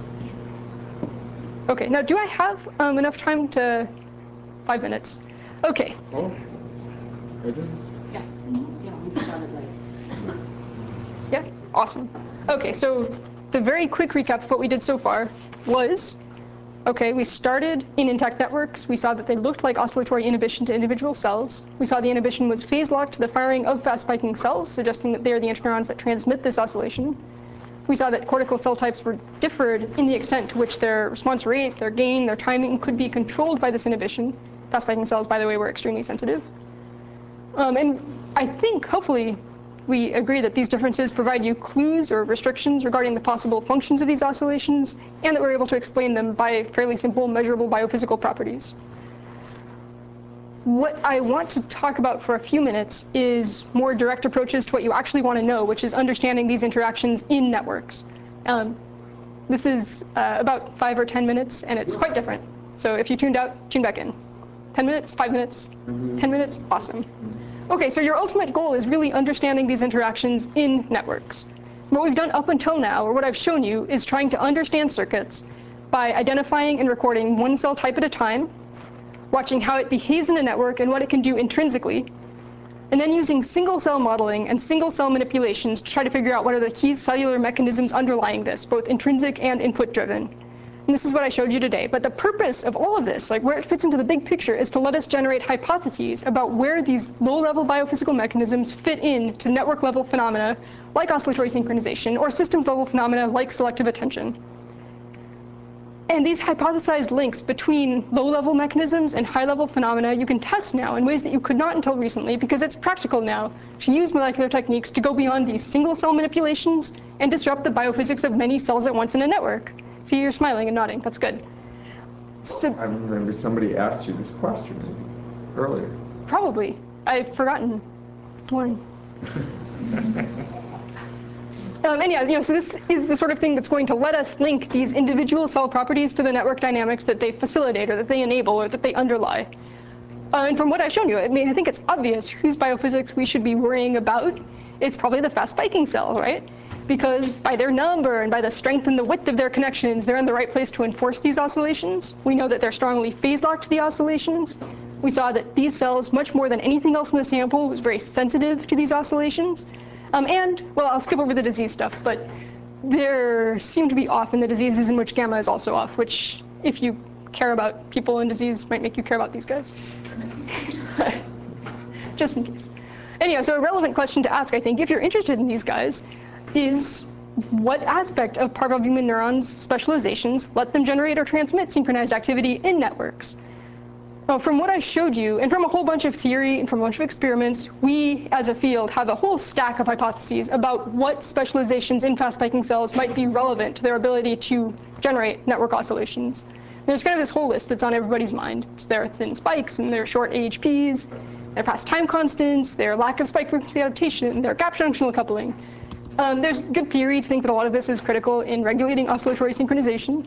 Okay, now do I have um, enough time to, five minutes? Okay. Oh, I did. Yeah, yeah, we started late. Yeah, awesome. Okay, so the very quick recap of what we did so far was, okay, we started in intact networks. We saw that they looked like oscillatory inhibition to individual cells. We saw the inhibition was phase-locked to the firing of fast spiking cells, suggesting that they are the interneurons that transmit this oscillation. We saw that cortical cell types were differed in the extent to which their response rate, their gain, their timing could be controlled by this inhibition. Fast spiking cells, by the way, were extremely sensitive. Um, and I think, hopefully, we agree that these differences provide you clues or restrictions regarding the possible functions of these oscillations, and that we're able to explain them by fairly simple, measurable biophysical properties. What I want to talk about for a few minutes is more direct approaches to what you actually want to know, which is understanding these interactions in networks. Um, this is uh, about five or ten minutes, and it's quite different. So if you tuned out, tune back in. ten minutes, five minutes, ten minutes, awesome. Okay, so your ultimate goal is really understanding these interactions in networks. What we've done up until now, or what I've shown you, is trying to understand circuits by identifying and recording one cell type at a time, watching how it behaves in a network and what it can do intrinsically, and then using single cell modeling and single cell manipulations to try to figure out what are the key cellular mechanisms underlying this, both intrinsic and input driven. And this is what I showed you today. But the purpose of all of this, like where it fits into the big picture, is to let us generate hypotheses about where these low-level biophysical mechanisms fit in to network-level phenomena like oscillatory synchronization, or systems-level phenomena like selective attention. And these hypothesized links between low-level mechanisms and high-level phenomena you can test now in ways that you could not until recently, because it's practical now to use molecular techniques to go beyond these single-cell manipulations and disrupt the biophysics of many cells at once in a network. See, you're smiling and nodding. That's good. So, I remember somebody asked you this question earlier. Probably. I've forgotten one. Um, and yeah, you know, so this is the sort of thing that's going to let us link these individual cell properties to the network dynamics that they facilitate, or that they enable, or that they underlie. Uh, and from what I've shown you, I mean, I think it's obvious whose biophysics we should be worrying about. It's probably the fast spiking cell, right? Because by their number and by the strength and the width of their connections, they're in the right place to enforce these oscillations. We know that they're strongly phase-locked to the oscillations. We saw that these cells, much more than anything else in the sample, was very sensitive to these oscillations. Um, and, well, I'll skip over the disease stuff, but there seem to be off in the diseases in which gamma is also off, which, if you care about people in disease, might make you care about these guys. Just in case. Anyhow, so a relevant question to ask, I think, if you're interested in these guys, is what aspect of parvalbumin neurons' specializations let them generate or transmit synchronized activity in networks? Well, from what I showed you, and from a whole bunch of theory and from a bunch of experiments, we, as a field, have a whole stack of hypotheses about what specializations in fast spiking cells might be relevant to their ability to generate network oscillations. There's kind of this whole list that's on everybody's mind. It's their thin spikes and their short A H Ps, their fast time constants, their lack of spike frequency adaptation, their gap junctional coupling. Um, there's good theory to think that a lot of this is critical in regulating oscillatory synchronization.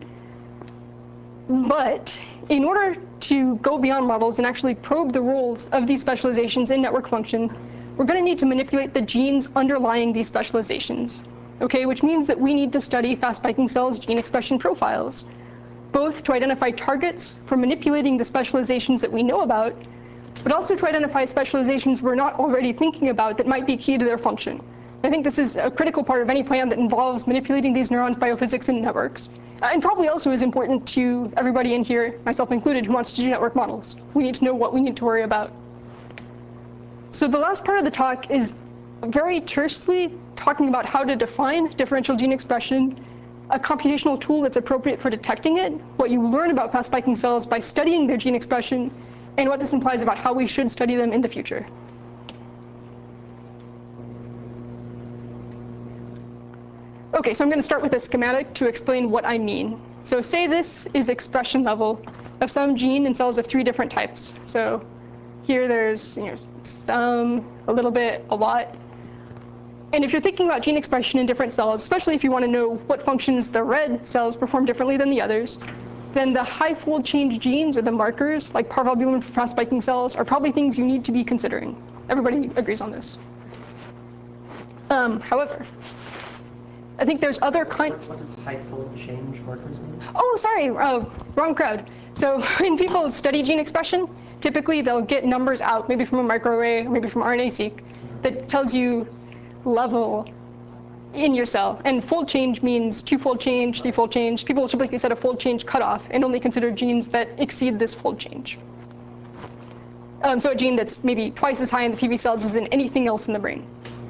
But in order to go beyond models and actually probe the roles of these specializations in network function, we're going to need to manipulate the genes underlying these specializations, okay? Which means that we need to study fast spiking cells' gene expression profiles, both to identify targets for manipulating the specializations that we know about, but also to identify specializations we're not already thinking about that might be key to their function. I think this is a critical part of any plan that involves manipulating these neurons' biophysics and networks, uh, and probably also is important to everybody in here, myself included, who wants to do network models. We need to know what we need to worry about. So the last part of the talk is very tersely talking about how to define differential gene expression, a computational tool that's appropriate for detecting it, what you learn about fast spiking cells by studying their gene expression, and what this implies about how we should study them in the future. Okay, so I'm going to start with a schematic to explain what I mean. So say this is expression level of some gene in cells of three different types. So here there's, you know, some, a little bit, a lot. And if you're thinking about gene expression in different cells, especially if you want to know what functions the red cells perform differently than the others, then the high fold change genes, or the markers, like parvalbumin for fast spiking cells, are probably things you need to be considering. Everybody agrees on this. Um, however, I think there's other kinds. What does high fold change markers mean? Oh, sorry, uh, wrong crowd. So when people study gene expression, typically they'll get numbers out, maybe from a microarray, or maybe from RNA-seq, that tells you level in your cell. And fold change means two-fold change, three-fold change. People typically set a fold change cutoff and only consider genes that exceed this fold change. Um, so a gene that's maybe twice as high in the P V cells as in anything else in the brain.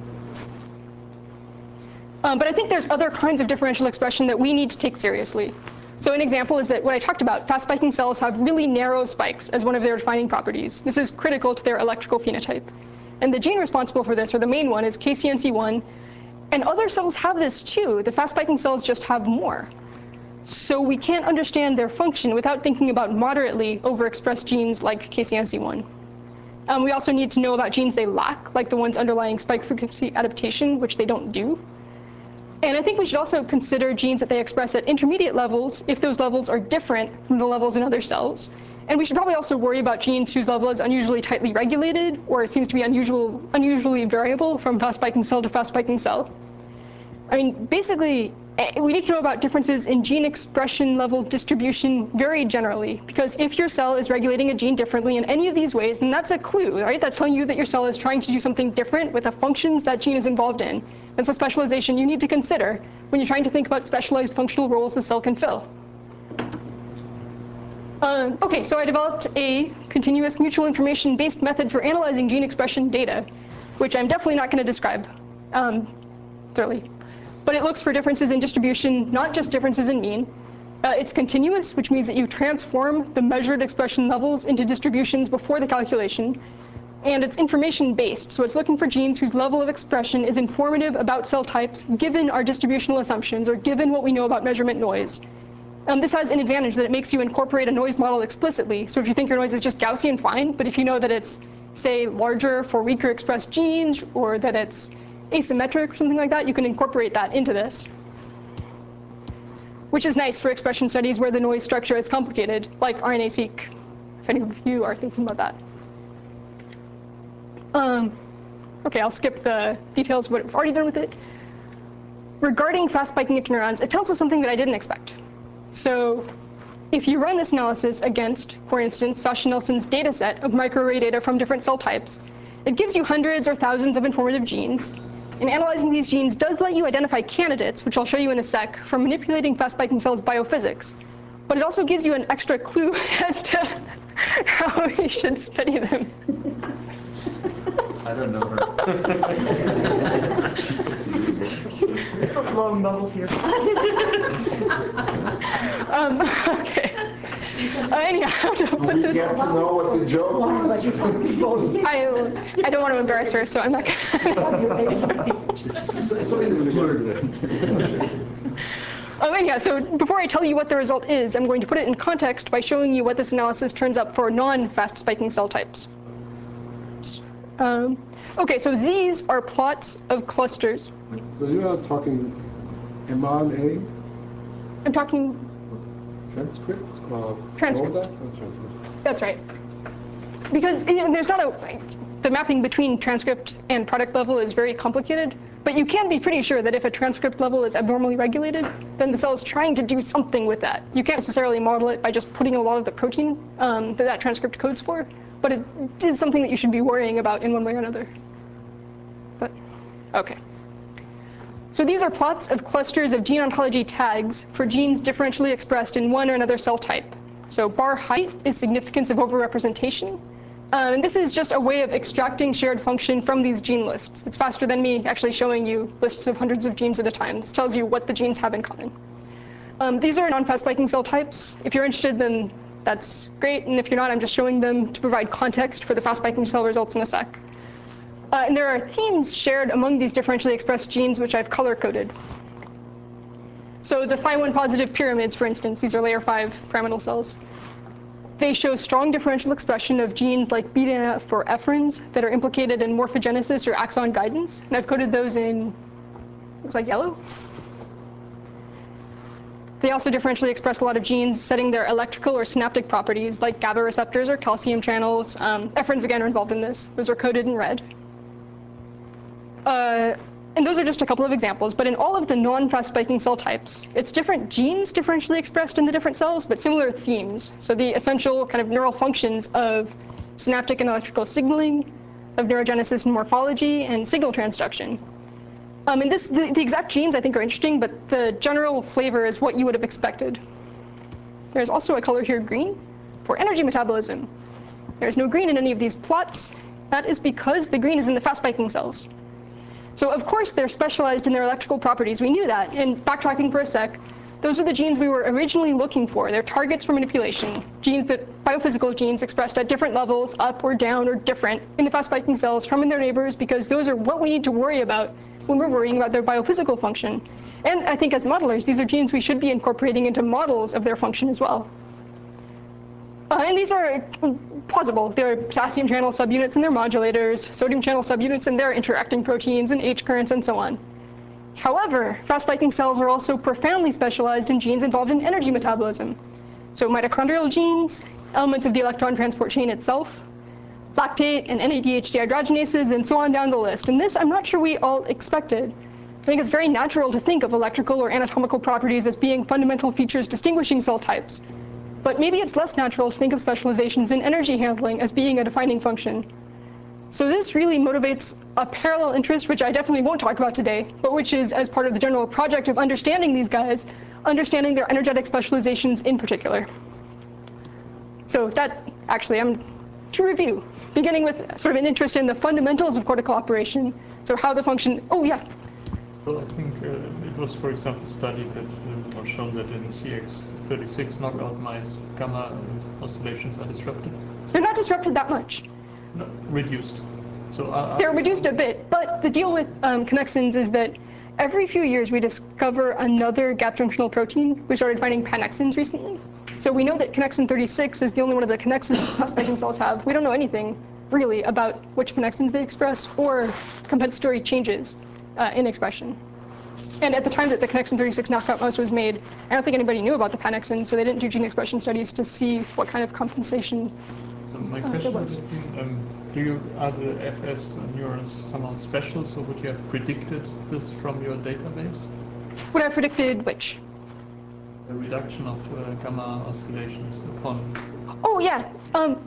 Um, but I think there's other kinds of differential expression that we need to take seriously. So an example is that what I talked about, fast spiking cells have really narrow spikes as one of their defining properties. This is critical to their electrical phenotype. And the gene responsible for this, or the main one, is K C N C one. And other cells have this too. The fast spiking cells just have more. So we can't understand their function without thinking about moderately overexpressed genes like K C N C one. Um, we also need to know about genes they lack, like the ones underlying spike frequency adaptation, which they don't do. And I think we should also consider genes that they express at intermediate levels, if those levels are different from the levels in other cells. And we should probably also worry about genes whose level is unusually tightly regulated, or it seems to be unusual, unusually variable from fast spiking cell to fast spiking cell. I mean, basically, we need to know about differences in gene expression level distribution very generally, because if your cell is regulating a gene differently in any of these ways, then that's a clue, right? That's telling you that your cell is trying to do something different with the functions that gene is involved in. That's a specialization you need to consider when you're trying to think about specialized functional roles the cell can fill. Uh, okay, so I developed a continuous mutual information-based method for analyzing gene expression data, which I'm definitely not going to describe um, thoroughly. But it looks for differences in distribution, not just differences in mean. Uh, it's continuous, which means that you transform the measured expression levels into distributions before the calculation. And it's information-based, so it's looking for genes whose level of expression is informative about cell types, given our distributional assumptions, or given what we know about measurement noise. Um, this has an advantage that it makes you incorporate a noise model explicitly. So if you think your noise is just Gaussian, fine. But if you know that it's, say, larger for weaker expressed genes, or that it's asymmetric or something like that, you can incorporate that into this, which is nice for expression studies where the noise structure is complicated, like RNA-seq, if any of you are thinking about that. Um, OK, I'll skip the details of what we've already done with it. Regarding fast spiking interneurons, it tells us something that I didn't expect. So if you run this analysis against, for instance, Sasha Nelson's data set of microarray data from different cell types, it gives you hundreds or thousands of informative genes. And analyzing these genes does let you identify candidates, which I'll show you in a sec, for manipulating fast spiking cells' biophysics. But it also gives you an extra clue as to how we should study them. I don't know her. Long bubbles here. um, OK. Uh, anyhow, to put this. Get to know what the joke is. I, I don't want to embarrass her, so I'm not going Um, anyhow, so before I tell you what the result is, I'm going to put it in context by showing you what this analysis turns up for non-fast spiking cell types. Um, OK, so these are plots of clusters. So you are talking M R N A? I'm talking transcript? Or transcript. product or transcript? That's right. Because you know, there's not a, the mapping between transcript and product level is very complicated. But you can be pretty sure that if a transcript level is abnormally regulated, then the cell is trying to do something with that. You can't necessarily model it by just putting a lot of the protein um, that that transcript codes for. but it is something that you should be worrying about in one way or another. But, okay. So these are plots of clusters of gene ontology tags for genes differentially expressed in one or another cell type. So bar height is significance of overrepresentation. Um, and this is just a way of extracting shared function from these gene lists. It's faster than me actually showing you lists of hundreds of genes at a time. This tells you what the genes have in common. Um, these are non-fast spiking cell types. If you're interested, then that's great. And if you're not, I'm just showing them to provide context for the fast spiking cell results in a sec. Uh, and there are themes shared among these differentially expressed genes, which I've color-coded. So the T H I one positive pyramids, for instance, these are layer five pyramidal cells. They show strong differential expression of genes like beta N F or ephrins that are implicated in morphogenesis or axon guidance. And I've coded those in, looks like yellow. They also differentially express a lot of genes setting their electrical or synaptic properties, like GABA receptors or calcium channels. Um, ephrins, again, are involved in this. Those are coded in red. Uh, and those are just a couple of examples, but in all of the non-fast spiking cell types, it's different genes differentially expressed in the different cells, but similar themes. So the essential kind of neural functions of synaptic and electrical signaling, of neurogenesis and morphology, and signal transduction. Um, and this, the, the exact genes I think are interesting, but the general flavor is what you would have expected. There's also a color here, green, for energy metabolism. There's no green in any of these plots. That is because the green is in the fast spiking cells. So of course they're specialized in their electrical properties. We knew that. And backtracking for a sec, those are the genes we were originally looking for. They're targets for manipulation, genes that, biophysical genes expressed at different levels, up or down or different, in the fast spiking cells from in their neighbors, because those are what we need to worry about when we're worrying about their biophysical function. And I think as modelers, these are genes we should be incorporating into models of their function as well. Uh, and these are plausible. There are potassium channel subunits and their modulators, sodium channel subunits and their interacting proteins and H currents and so on. However, fast spiking cells are also profoundly specialized in genes involved in energy metabolism. So mitochondrial genes, elements of the electron transport chain itself, lactate and N A D H dehydrogenases, and so on down the list. And this I'm not sure we all expected. I think it's very natural to think of electrical or anatomical properties as being fundamental features distinguishing cell types. But maybe it's less natural to think of specializations in energy handling as being a defining function. So this really motivates a parallel interest, which I definitely won't talk about today, but which is as part of the general project of understanding these guys, understanding their energetic specializations in particular. So that, actually, I'm to review, beginning with sort of an interest in the fundamentals of cortical operation. So how the function, oh yeah. So I think uh, it was, for example, studied that uh, or shown that in C X thirty-six knockout mice, gamma oscillations are disrupted. They're not disrupted that much. No, reduced. So uh, they're reduced a bit, but the deal with um, connexins is that every few years we discover another gap junctional protein. We started finding pannexins recently. So we know that connexin thirty-six is the only one of the connexins fast spiking cells have. We don't know anything really about which connexins they express or compensatory changes uh, in expression. And at the time that the connexin thirty-six knockout mouse was made, I don't think anybody knew about the pannexin, so they didn't do gene expression studies to see what kind of compensation So my uh, question there was. would have been, um, do you, are the F S neurons somehow special, so would you have predicted this from your database? Would I have predicted which? The reduction of uh, gamma oscillations upon... Oh, yeah. Um,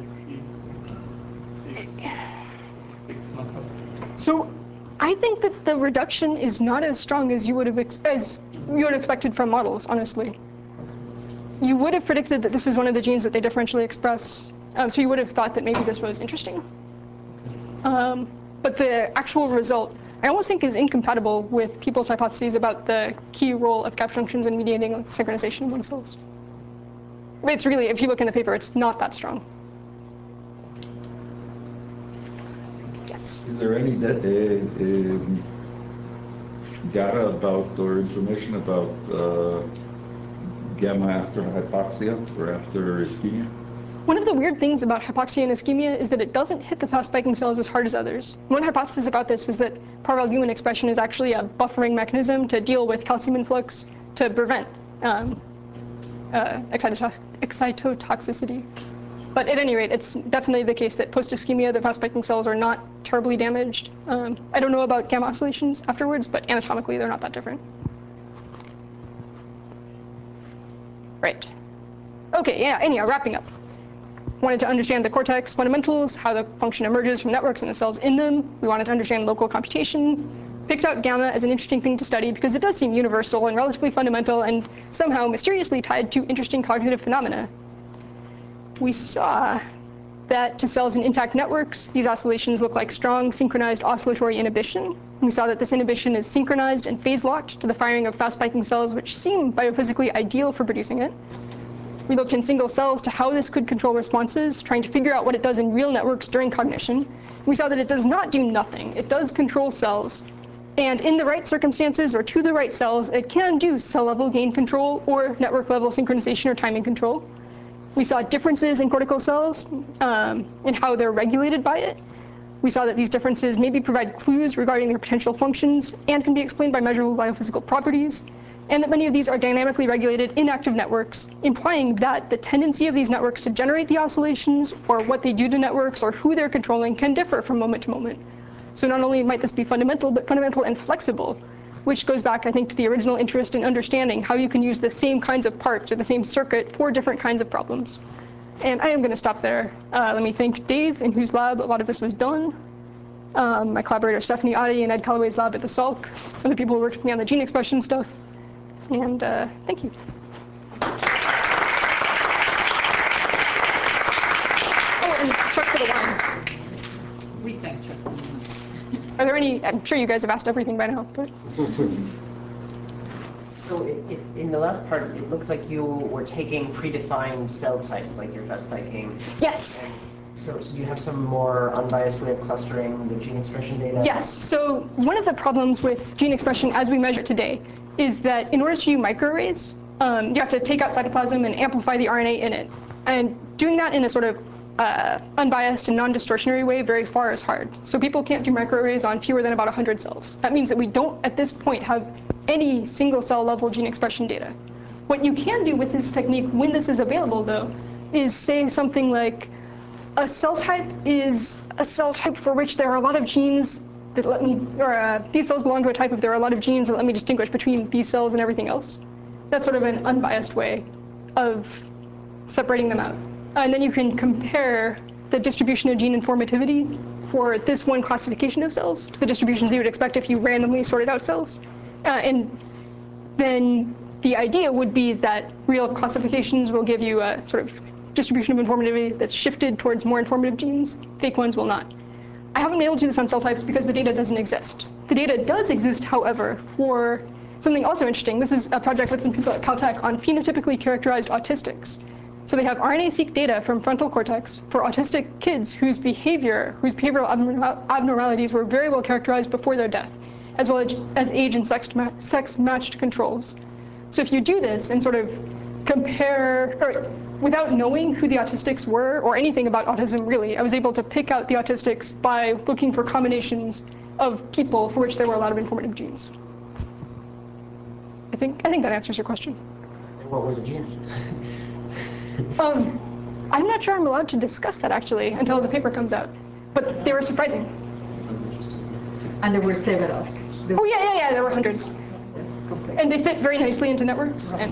so I think that the reduction is not as strong as you would have ex as you would have expected from models, honestly. You would have predicted that this is one of the genes that they differentially express. Um, so you would have thought that maybe this was interesting. Um, but the actual result, I almost think, is incompatible with people's hypotheses about the key role of gap junctions in mediating synchronization among cells. It's really, if you look in the paper, it's not that strong. Yes? Is there any uh, uh, data about or information about uh, gamma after hypoxia or after ischemia? One of the weird things about hypoxia and ischemia is that it doesn't hit the fast spiking cells as hard as others. One hypothesis about this is that parvalbumin expression is actually a buffering mechanism to deal with calcium influx to prevent um, uh, excitotox excitotoxicity. But at any rate, it's definitely the case that post-ischemia, the fast spiking cells are not terribly damaged. Um, I don't know about gamma oscillations afterwards, but anatomically they're not that different. Right. Okay, yeah, anyhow, wrapping up. wanted to understand the cortex fundamentals, how the function emerges from networks and the cells in them. We wanted to understand local computation. Picked out gamma as an interesting thing to study because it does seem universal and relatively fundamental and somehow mysteriously tied to interesting cognitive phenomena. We saw that to cells in intact networks, these oscillations look like strong synchronized oscillatory inhibition. We saw that this inhibition is synchronized and phase-locked to the firing of fast spiking cells, which seem biophysically ideal for producing it. We looked in single cells to how this could control responses, trying to figure out what it does in real networks during cognition. We saw that it does not do nothing. It does control cells. And in the right circumstances, or to the right cells, it can do cell-level gain control or network-level synchronization or timing control. We saw differences in cortical cells um, in how they're regulated by it. We saw that these differences maybe provide clues regarding their potential functions and can be explained by measurable biophysical properties, and that many of these are dynamically regulated in active networks, implying that the tendency of these networks to generate the oscillations, or what they do to networks, or who they're controlling, can differ from moment to moment. So not only might this be fundamental, but fundamental and flexible, which goes back, I think, to the original interest in understanding how you can use the same kinds of parts or the same circuit for different kinds of problems. And I am going to stop there. Uh, let me thank Dave, in whose lab a lot of this was done, um, my collaborator Stephanie Oddie in Ed Callaway's lab at the Salk, and the people who worked with me on the gene expression stuff. And uh, thank you. Oh, and Chuck for the wine. We thank Chuck. Are there any, I'm sure you guys have asked everything by now, but. So it, it, in the last part, it looked like you were taking predefined cell types, like your fast spiking. Yes. So, so do you have some more unbiased way of clustering the gene expression data? Yes. So one of the problems with gene expression as we measure it today is that in order to do microarrays, um, you have to take out cytoplasm and amplify the R N A in it. And doing that in a sort of uh, unbiased and non-distortionary way very far is hard. So people can't do microarrays on fewer than about one hundred cells. That means that we don't, at this point, have any single cell level gene expression data. What you can do with this technique, when this is available, though, is say something like, a cell type is a cell type for which there are a lot of genes that let me, or uh, these cells belong to a type if there are a lot of genes that let me distinguish between these cells and everything else. That's sort of an unbiased way of separating them out. Uh, and then you can compare the distribution of gene informativity for this one classification of cells to the distributions you would expect if you randomly sorted out cells. Uh, and then the idea would be that real classifications will give you a sort of distribution of informativity that's shifted towards more informative genes. Fake ones will not. I haven't been able to do this on cell types because the data doesn't exist. The data does exist, however, for something also interesting. This is a project with some people at Caltech on phenotypically characterized autistics. So they have R N A-seq data from frontal cortex for autistic kids whose behavior, whose behavioral abnormalities were very well characterized before their death, as well as age and sex-matched controls. So if you do this and sort of compare, or without knowing who the autistics were, or anything about autism really, I was able to pick out the autistics by looking for combinations of people for which there were a lot of informative genes. I think, I think that answers your question. And what were the genes? um, I'm not sure I'm allowed to discuss that, actually, until the paper comes out. But they were surprising. Sounds interesting. And there were several. There Oh, yeah, yeah, yeah, there were hundreds. Yes, complex. And they fit very nicely into networks. And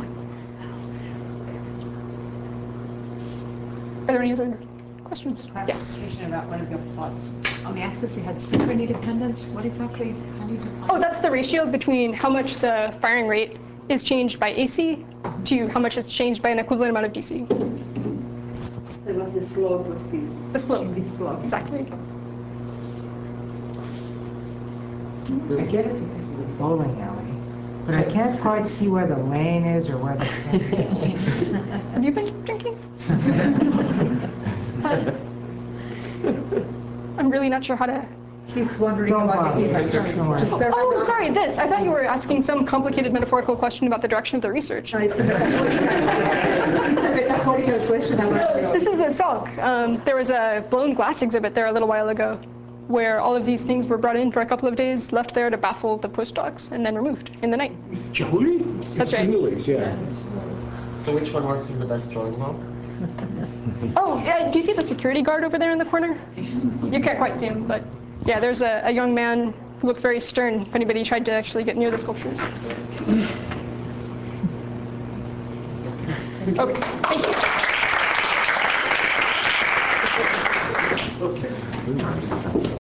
are there any other questions? Yes. Clarification about one of your plots. On the axis, you had synchrony dependence. What exactly? How do you define? Oh, that's the ratio between how much the firing rate is changed by A C to how much it's changed by an equivalent amount of D C. So it was the slope of this. The slope. In this plot. Exactly. I get it that this is a bowling alley, but I can't quite see where the lane is or where the fence is. Have you been drinking? uh, I'm really not sure how to. He's wondering Don't about bother. the image. Don't worry. Just Oh, oh, sorry, this. I thought you were asking some complicated metaphorical question about the direction of the research. No, it's a metaphorical, it's a metaphorical question about No, this is the Salk. Um, there was a blown glass exhibit there a little while ago, where all of these things were brought in for a couple of days, left there to baffle the postdocs, and then removed in the night. Chihuly? That's right. Chihuly's, yeah. So which one works as the best drawing well? Oh, yeah, do you see the security guard over there in the corner? You can't quite see him, but yeah, there's a, a young man who looked very stern if anybody tried to actually get near the sculptures. Okay, thank you. Okay.